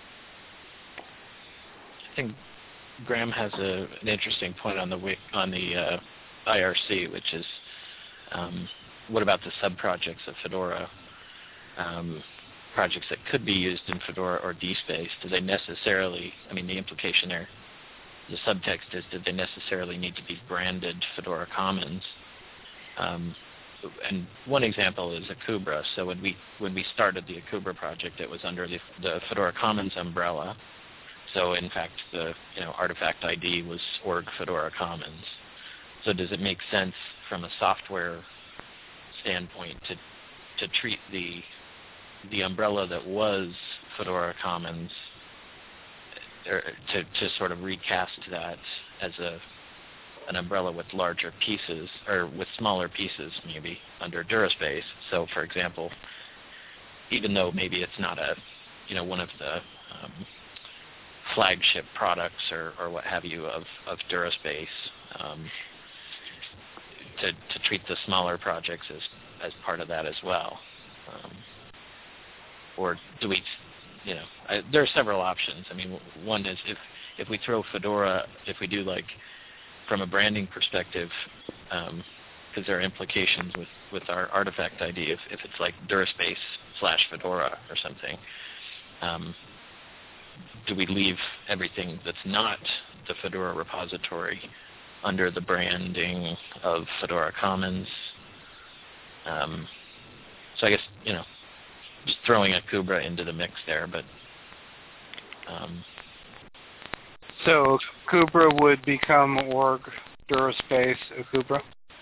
I think Graham has a, an interesting point on the on the uh, I R C, which is um, what about the sub-projects of Fedora, um, projects that could be used in Fedora or dspace? Do they necessarily, I mean, the implication there, the subtext is, did they necessarily need to be branded Fedora Commons? Um, and one example is Akubra. So when we when we started the Akubra project, it was under the, the Fedora Commons umbrella. So in fact, the you know artifact I D was org Fedora Commons. so does it make sense from a software standpoint to to treat the the umbrella that was Fedora Commons, or to to sort of recast that as a an umbrella with larger pieces, or with smaller pieces maybe, under DuraSpace? So, for example, even though maybe it's not a, you know, one of the um, flagship products or, or what have you of, of DuraSpace, um, to, to treat the smaller projects as, as part of that as well. Um, or do we, you know, I, there are several options. I mean, one is if, if we throw Fedora, if we do like, from a branding perspective, because um, there are implications with, with our artifact I D, if, if it's like DuraSpace slash Fedora or something, um, do we leave everything that's not the Fedora repository under the branding of Fedora Commons? Um, so I guess, you know, just throwing a Kubra into the mix there, but... Um, So Kubra would become org DuraSpace Kubra?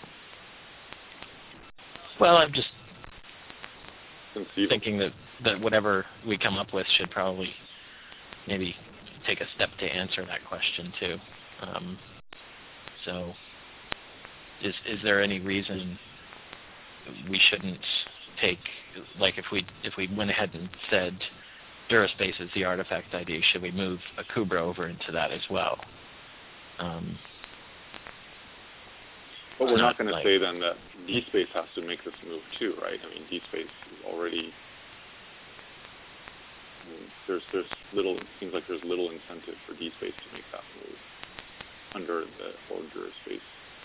Well, I'm just thinking that, that whatever we come up with should probably maybe take a step to answer that question too. Um, so is is there any reason we shouldn't take, like if we if we went ahead and said DuraSpace is the artifact I D, should we move a Kubra over into that as well? Um, but we're not, not going like, to say then that DSpace has to make this move too, right? I mean, DSpace is already, I mean, there's there's little, it seems like there's little incentive for DSpace to make that move under the org DuraSpace.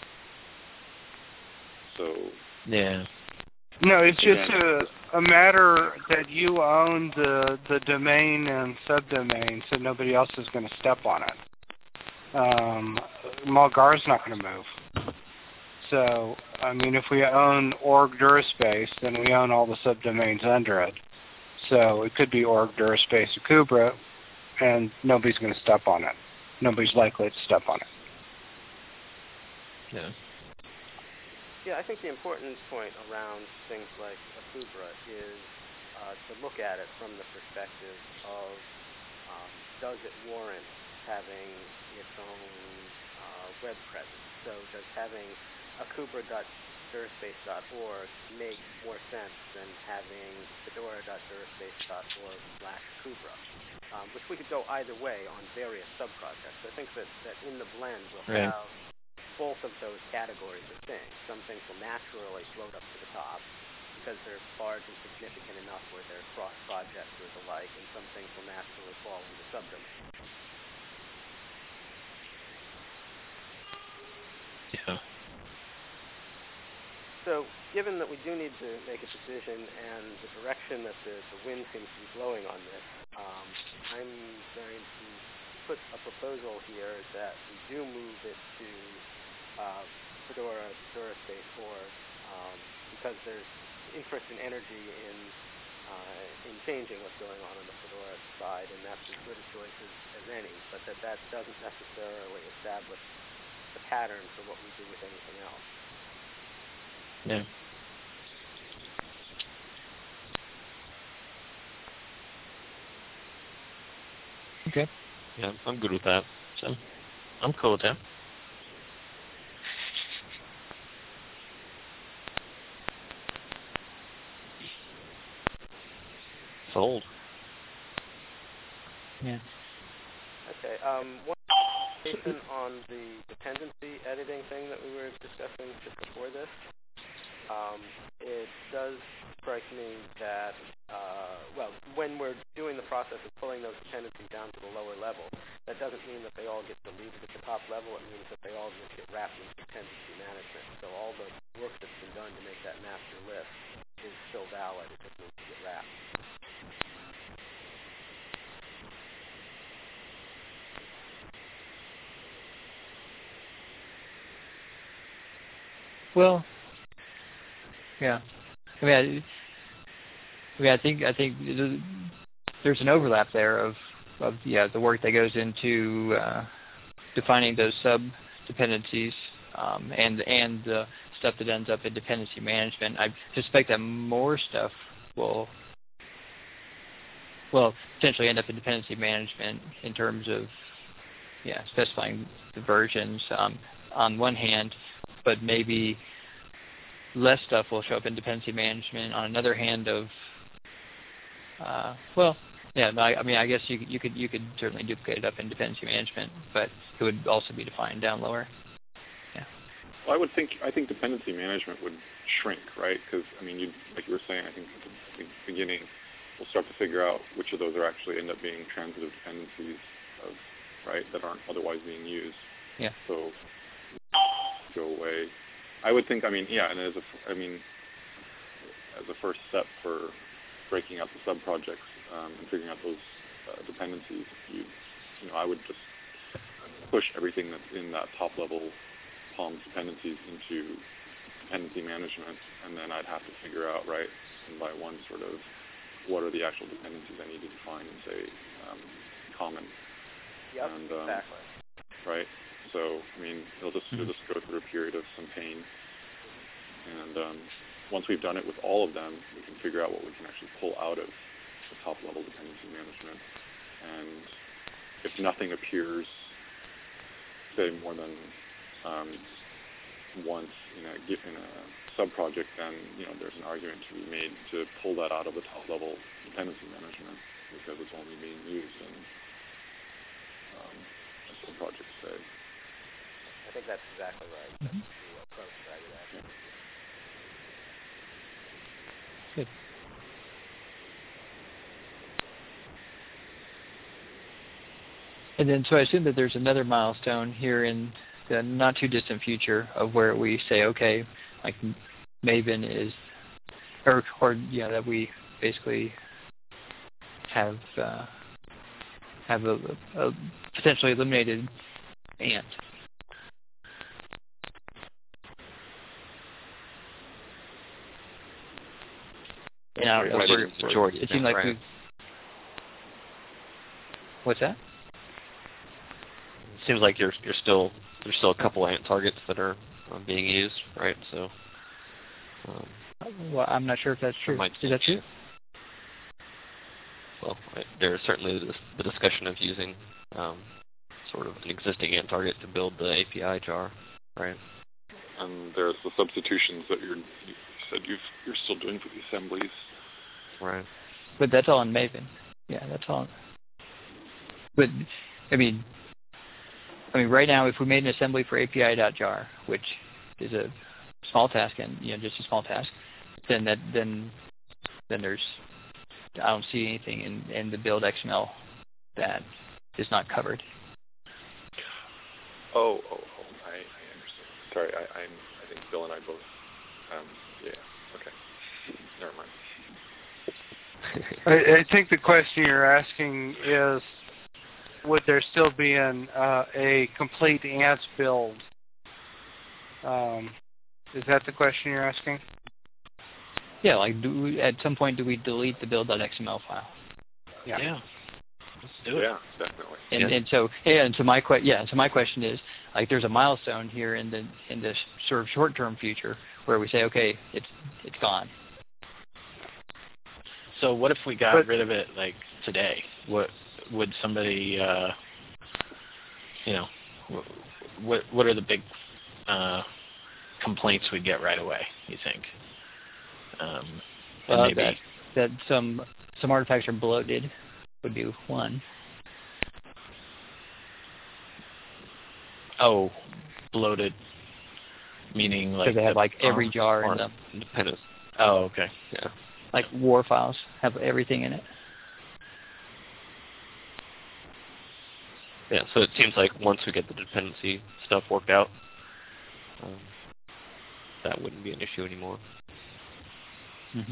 So yeah. No, it's just a, a matter that you own the the domain and subdomain, so nobody else is going to step on it. Um, Mulgar's not going to move. So, I mean, if we own org DuraSpace, then we own all the subdomains under it. So it could be org DuraSpace Kubra, and nobody's going to step on it. Nobody's likely to step on it. Yeah. Yeah, I think the important point around things like a Kubra is uh, to look at it from the perspective of um, does it warrant having its own uh, web presence? So does having a kubra dot duraspace dot org make more sense than having fedora dot duraspace dot org slash kubra, um, which we could go either way on various subprojects. I think that, that in the blend we'll right. have both of those categories of things. Some things will naturally float up to the top because they're large and significant enough where they're cross-projects or the like, and some things will naturally fall into subdomains. Yeah. So given that we do need to make a decision and the direction that the, the wind seems to be blowing on this, um, I'm going to put a proposal here that we do move it to uh, Fedora DuraSpace org um, because there's interest and energy in uh, in changing what's going on on the Fedora side, and that's as good a choice as, as any, but that that doesn't necessarily establish the pattern for what we do with anything else. Yeah. Okay. Yeah, I'm good with that. So, I'm cool with that. Sold. Yeah. Okay. Um, one clarification on the dependency editing thing that we were discussing just before this. Um, it does strike me that, uh, well, when we're doing the process of pulling those dependencies down to the lower level, that doesn't mean that they all get deleted at the top level. It means that they all just get wrapped into dependency management. So all the work that's been done to make that master list is still valid. It just needs to get wrapped. Well, yeah. I mean, I, I mean, I think I think there's an overlap there of of yeah the work that goes into uh, defining those sub dependencies um, and and the stuff that ends up in dependency management. I suspect that more stuff will will potentially end up in dependency management in terms of yeah specifying the versions um, on one hand, but maybe less stuff will show up in dependency management on another hand of uh, well. Yeah, no, I, I mean, I guess you you could you could certainly duplicate it up in dependency management, but it would also be defined down lower. Yeah. Well, I would think I think dependency management would shrink, right? Because I mean, you like you were saying, I think at the beginning we'll start to figure out which of those are actually end up being transitive dependencies of right that aren't otherwise being used. Yeah. So go away. I would think. I mean, yeah, and as a I mean, as a first step for breaking out the sub-projects um, and figuring out those uh, dependencies, you, you know, I would just push everything that's in that top-level Palms dependencies into dependency management, and then I'd have to figure out, right, one by one, sort of, what are the actual dependencies I need to define in, say, um, common. Yep, and, um, exactly. Right. So, I mean, it'll just it'll just go through a period of some pain, and um, once we've done it with all of them, we can figure out what we can actually pull out of the top-level dependency management. And if nothing appears, say, more than um, once in a, in a sub-project, then you know there's an argument to be made to pull that out of the top-level dependency management because it's only being used in um, a sub-project, say. I think that's exactly right. That's the approach that I would have. Good. And then, so I assume that there's another milestone here in the not too distant future of where we say, okay, like Maven is, or or yeah, that we basically have uh, have a, a potentially eliminated ant. Yeah, Right, we're, we're, majority it seemed like we. What's that? It seems like you're you're still there's still a couple ant targets that are um, being used, right? So. Um, well, I'm not sure if that's true. Is that true? Well, I, there's certainly this, the discussion of using um, sort of an existing ant target to build the A P I jar, right? And there's the substitutions that you're, you said you've, you're still doing for the assemblies. Right. But that's all in Maven. Yeah, that's all. But, I mean, I mean, right now, if we made an assembly for A P I.jar, which is a small task and, you know, just a small task, then that, then, then there's, I don't see anything in, in the build X M L that is not covered. Oh, oh, oh, I, I understand. Sorry, I, I'm, I think Bill and I both, um, yeah, okay. Never mind. I, I think the question you're asking is, would there still be an, uh, a complete ants build? Um, is that the question you're asking? Yeah, like do we, at some point do we delete the build.xml file? Yeah. Yeah. Let's do it. Yeah, definitely. And, yeah. and so yeah, and so my que- yeah, so my question is, like, there's a milestone here in the in the sort of short-term future where we say, okay, it's it's gone. So what if we got But, rid of it like today? What would somebody, uh, you know, what what are the big uh, complaints we'd get right away? You think? Um, and Uh, maybe that that some some artifacts are bloated would be one. oh, bloated, meaning like Because they have the like every Palms jar in are them. independent. Oh, okay. Yeah. Like war files have everything in it. Yeah, so it seems like once we get the dependency stuff worked out, um, that wouldn't be an issue anymore. Mm-hmm.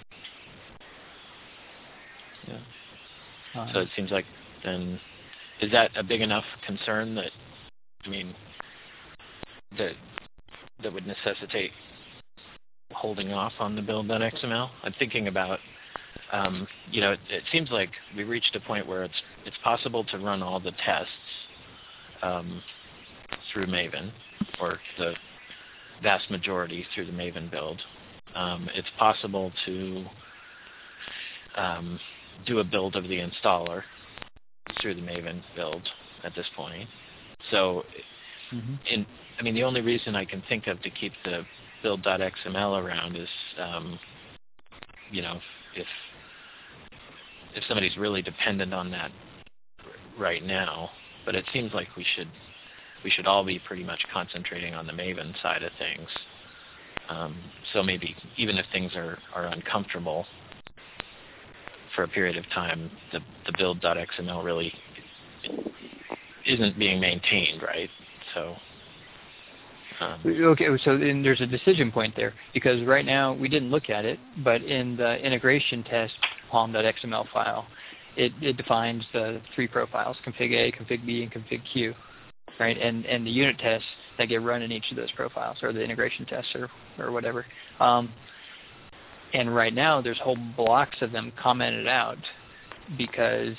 Yeah. Um, So it seems like then, is that a big enough concern that, I mean, that that would necessitate holding off on the build.xml? I'm thinking about, um, you know, it, it seems like we reached a point where it's it's possible to run all the tests um, through Maven, or the vast majority through the Maven build. Um, it's possible to um, do a build of the installer through the Maven build at this point. So, mm-hmm. in, I mean, the only reason I can think of to keep the build.xml around is, um, you know, if if somebody's really dependent on that right now. But it seems like we should we should all be pretty much concentrating on the Maven side of things. Um, so maybe even if things are, are uncomfortable for a period of time, the, the build.xml really isn't being maintained, right? So, um, okay, so then there's a decision point there, because right now we didn't look at it, but in the integration test palm.xml file, it, it defines the three profiles, config A, config B, and config Q, right? And and the unit tests that get run in each of those profiles, or the integration tests, or, or whatever. Um, and right now there's whole blocks of them commented out because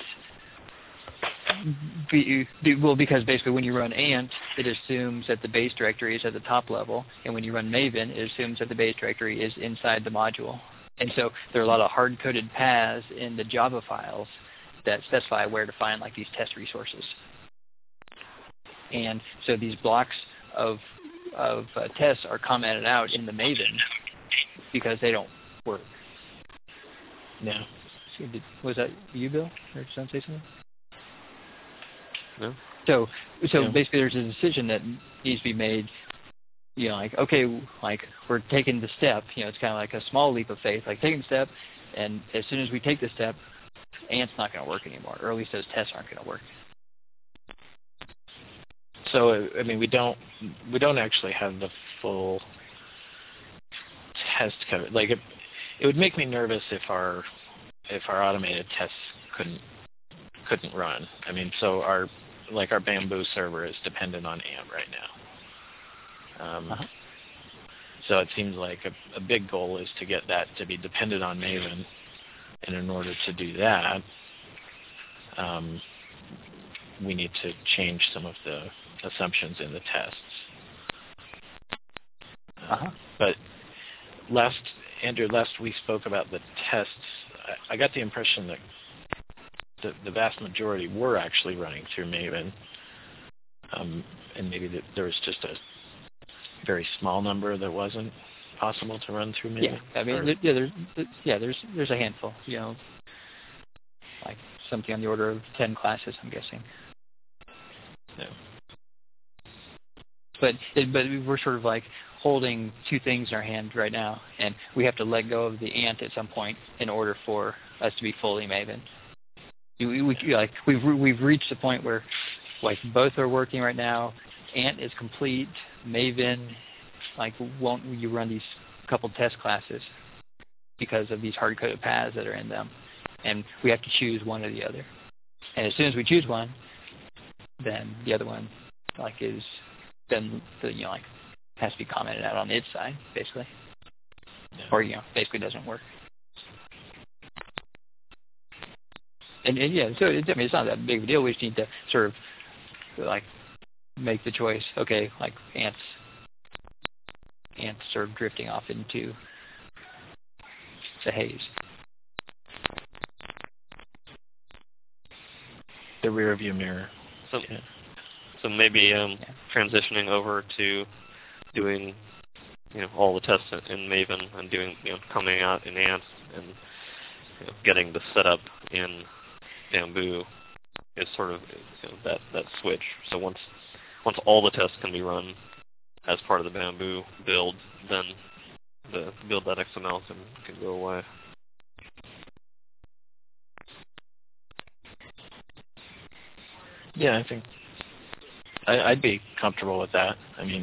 Be, be, well, because basically when you run Ant, it assumes that the base directory is at the top level, and when you run Maven, it assumes that the base directory is inside the module. And so there are a lot of hard-coded paths in the Java files that specify where to find like these test resources. And so these blocks of of uh, tests are commented out in the Maven because they don't work. Yeah. Was that you, Bill? Or did someone say something? No. So, so yeah. basically, there's a decision that needs to be made. You know, like okay, like we're taking the step. You know, it's kind of like a small leap of faith, like taking the step, and as soon as we take the step, Ant's not going to work anymore, or at least those tests aren't going to work. So, I mean, we don't we don't actually have the full test covered. Like, it, it would make me nervous if our if our automated tests couldn't couldn't run. I mean, so our like our Bamboo server is dependent on Ant right now. Um, uh-huh. So it seems like a, a big goal is to get that to be dependent on Maven, and in order to do that, um, we need to change some of the assumptions in the tests. Uh-huh. But last, Andrew, last we spoke about the tests. I, I got the impression that the, the vast majority were actually running through Maven, um, and maybe that there was just a very small number that wasn't possible to run through Maven. Yeah, I mean, there, yeah, there's yeah, there's there's a handful. You know, like something on the order of ten classes, I'm guessing. Yeah. But it, but we're sort of like holding two things in our hand right now, and we have to let go of the Ant at some point in order for us to be fully Maven. We, we like we've we've reached the point where like both are working right now. Ant is complete. Maven, like, won't you run these couple test classes because of these hard-coded paths that are in them, and we have to choose one or the other. And as soon as we choose one, then the other one, like, is then the you know like has to be commented out on its side, basically, yeah. or you know basically doesn't work. And, and yeah, so it, I mean, it's not that big of a deal. We just need to sort of like make the choice. Okay, like Ant's Ant's sort of drifting off into the haze. The rear view mirror. So, yeah. so maybe um, yeah. transitioning over to doing, you know, all the tests in Maven and doing, you know, coming out in Ant and you know, getting the setup in Bamboo is sort of you know, that that switch. So once once all the tests can be run as part of the Bamboo build, then the build.xml can can go away. Yeah, I think I, I'd be comfortable with that. I mean,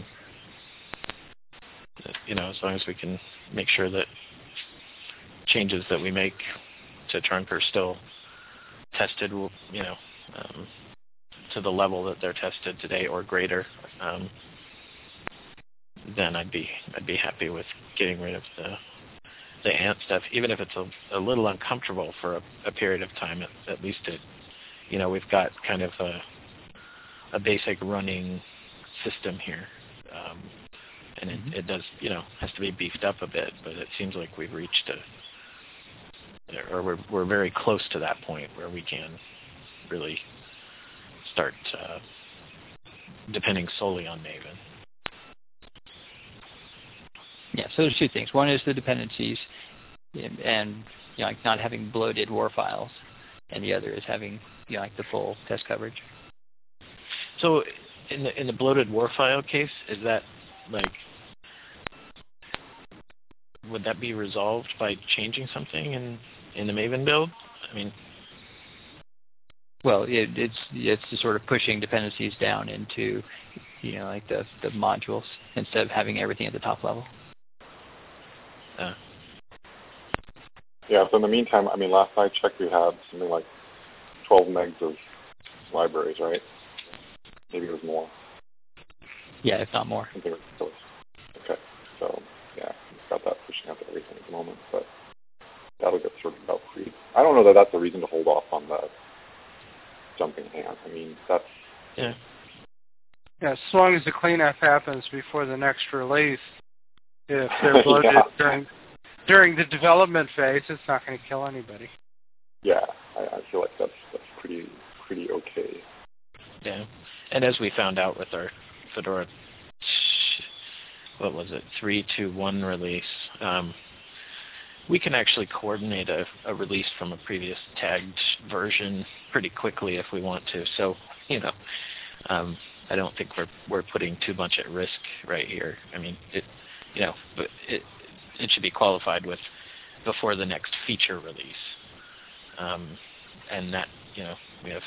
you know, as long as we can make sure that changes that we make to Trunk are still tested, you know, um, to the level that they're tested today or greater, um, then I'd be I'd be happy with getting rid of the the Ant stuff, even if it's a, a little uncomfortable for a, a period of time. At, at least it, you know, we've got kind of a a basic running system here, um, and it, Mm-hmm. it does, you know, has to be beefed up a bit. But it seems like we've reached a, or we're we're very close to that point where we can really start uh, depending solely on Maven. Yeah, so there's two things. One is the dependencies, and, and you know, like not having bloated war files, and the other is having, you know, like the full test coverage. So, in the in the bloated war file case, is that like, would that be resolved by changing something in in the Maven build? I mean, well, it, it's it's just sort of pushing dependencies down into, you know, like the the modules instead of having everything at the top level. Uh, Yeah, so in the meantime, I mean, last I checked, we had something like twelve megs of libraries, right? Maybe it was more. Yeah, if not more. Something ridiculous. Okay, so, yeah, we've got that pushing up to everything at the moment, but that'll get sorted out pretty. I don't know that that's a reason to hold off on the jumping hand. I mean, that's... yeah. Yeah, as long as the cleanup happens before the next release, if they're bloated Yeah. during during the development phase, it's not going to kill anybody. Yeah, I, I feel like that's that's pretty pretty okay. Yeah, and as we found out with our Fedora, what was it, three two one release, um, we can actually coordinate a, a release from a previous tagged version pretty quickly if we want to. So, you know, um, I don't think we're we're putting too much at risk right here. I mean, it, you know, but it it should be qualified with before the next feature release, um, and that, you know, we have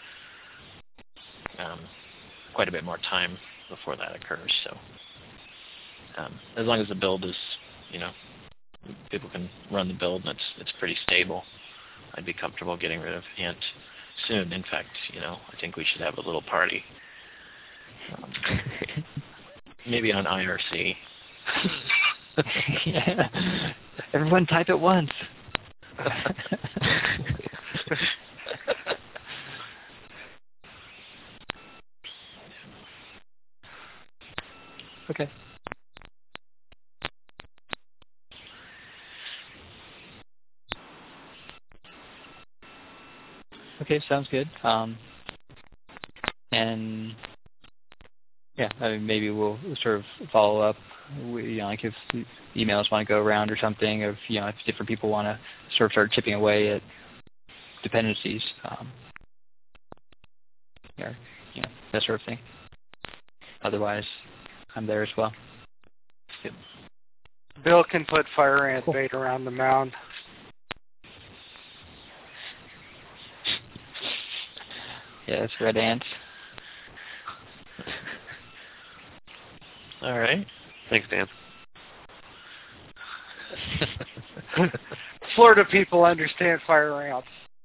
um, quite a bit more time before that occurs. So, um, as long as the build is, you know, people can run the build and it's it's pretty stable, I'd be comfortable getting rid of Ant soon. In fact, you know, I think we should have a little party, um, maybe on I R C. Yeah. Everyone type at once. Okay. Okay, sounds good. Um, and yeah, I mean, maybe we'll sort of follow up. We, you know, like if emails want to go around or something, or if, you know, if different people want to sort of start chipping away at dependencies, um, or, you know, that sort of thing. Otherwise, I'm there as well. Yep. Bill can put fire ant Cool. bait around the mound. Yeah, it's red ants. All right. Thanks, Dan. Florida people understand fire ants.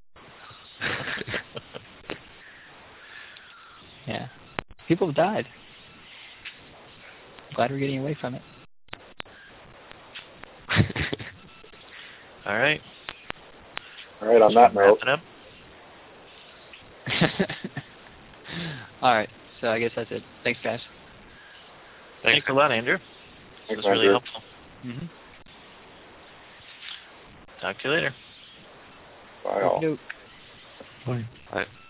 Yeah. People have died. Glad we're getting away from it. All right. All right, on that Wrap note, it up. All right. So I guess that's it. Thanks, guys. Thanks. Thanks a lot, Andrew. This thanks, was really Andrew. helpful. Mm-hmm. Talk to you later. Bye all. Okey-doke. Bye.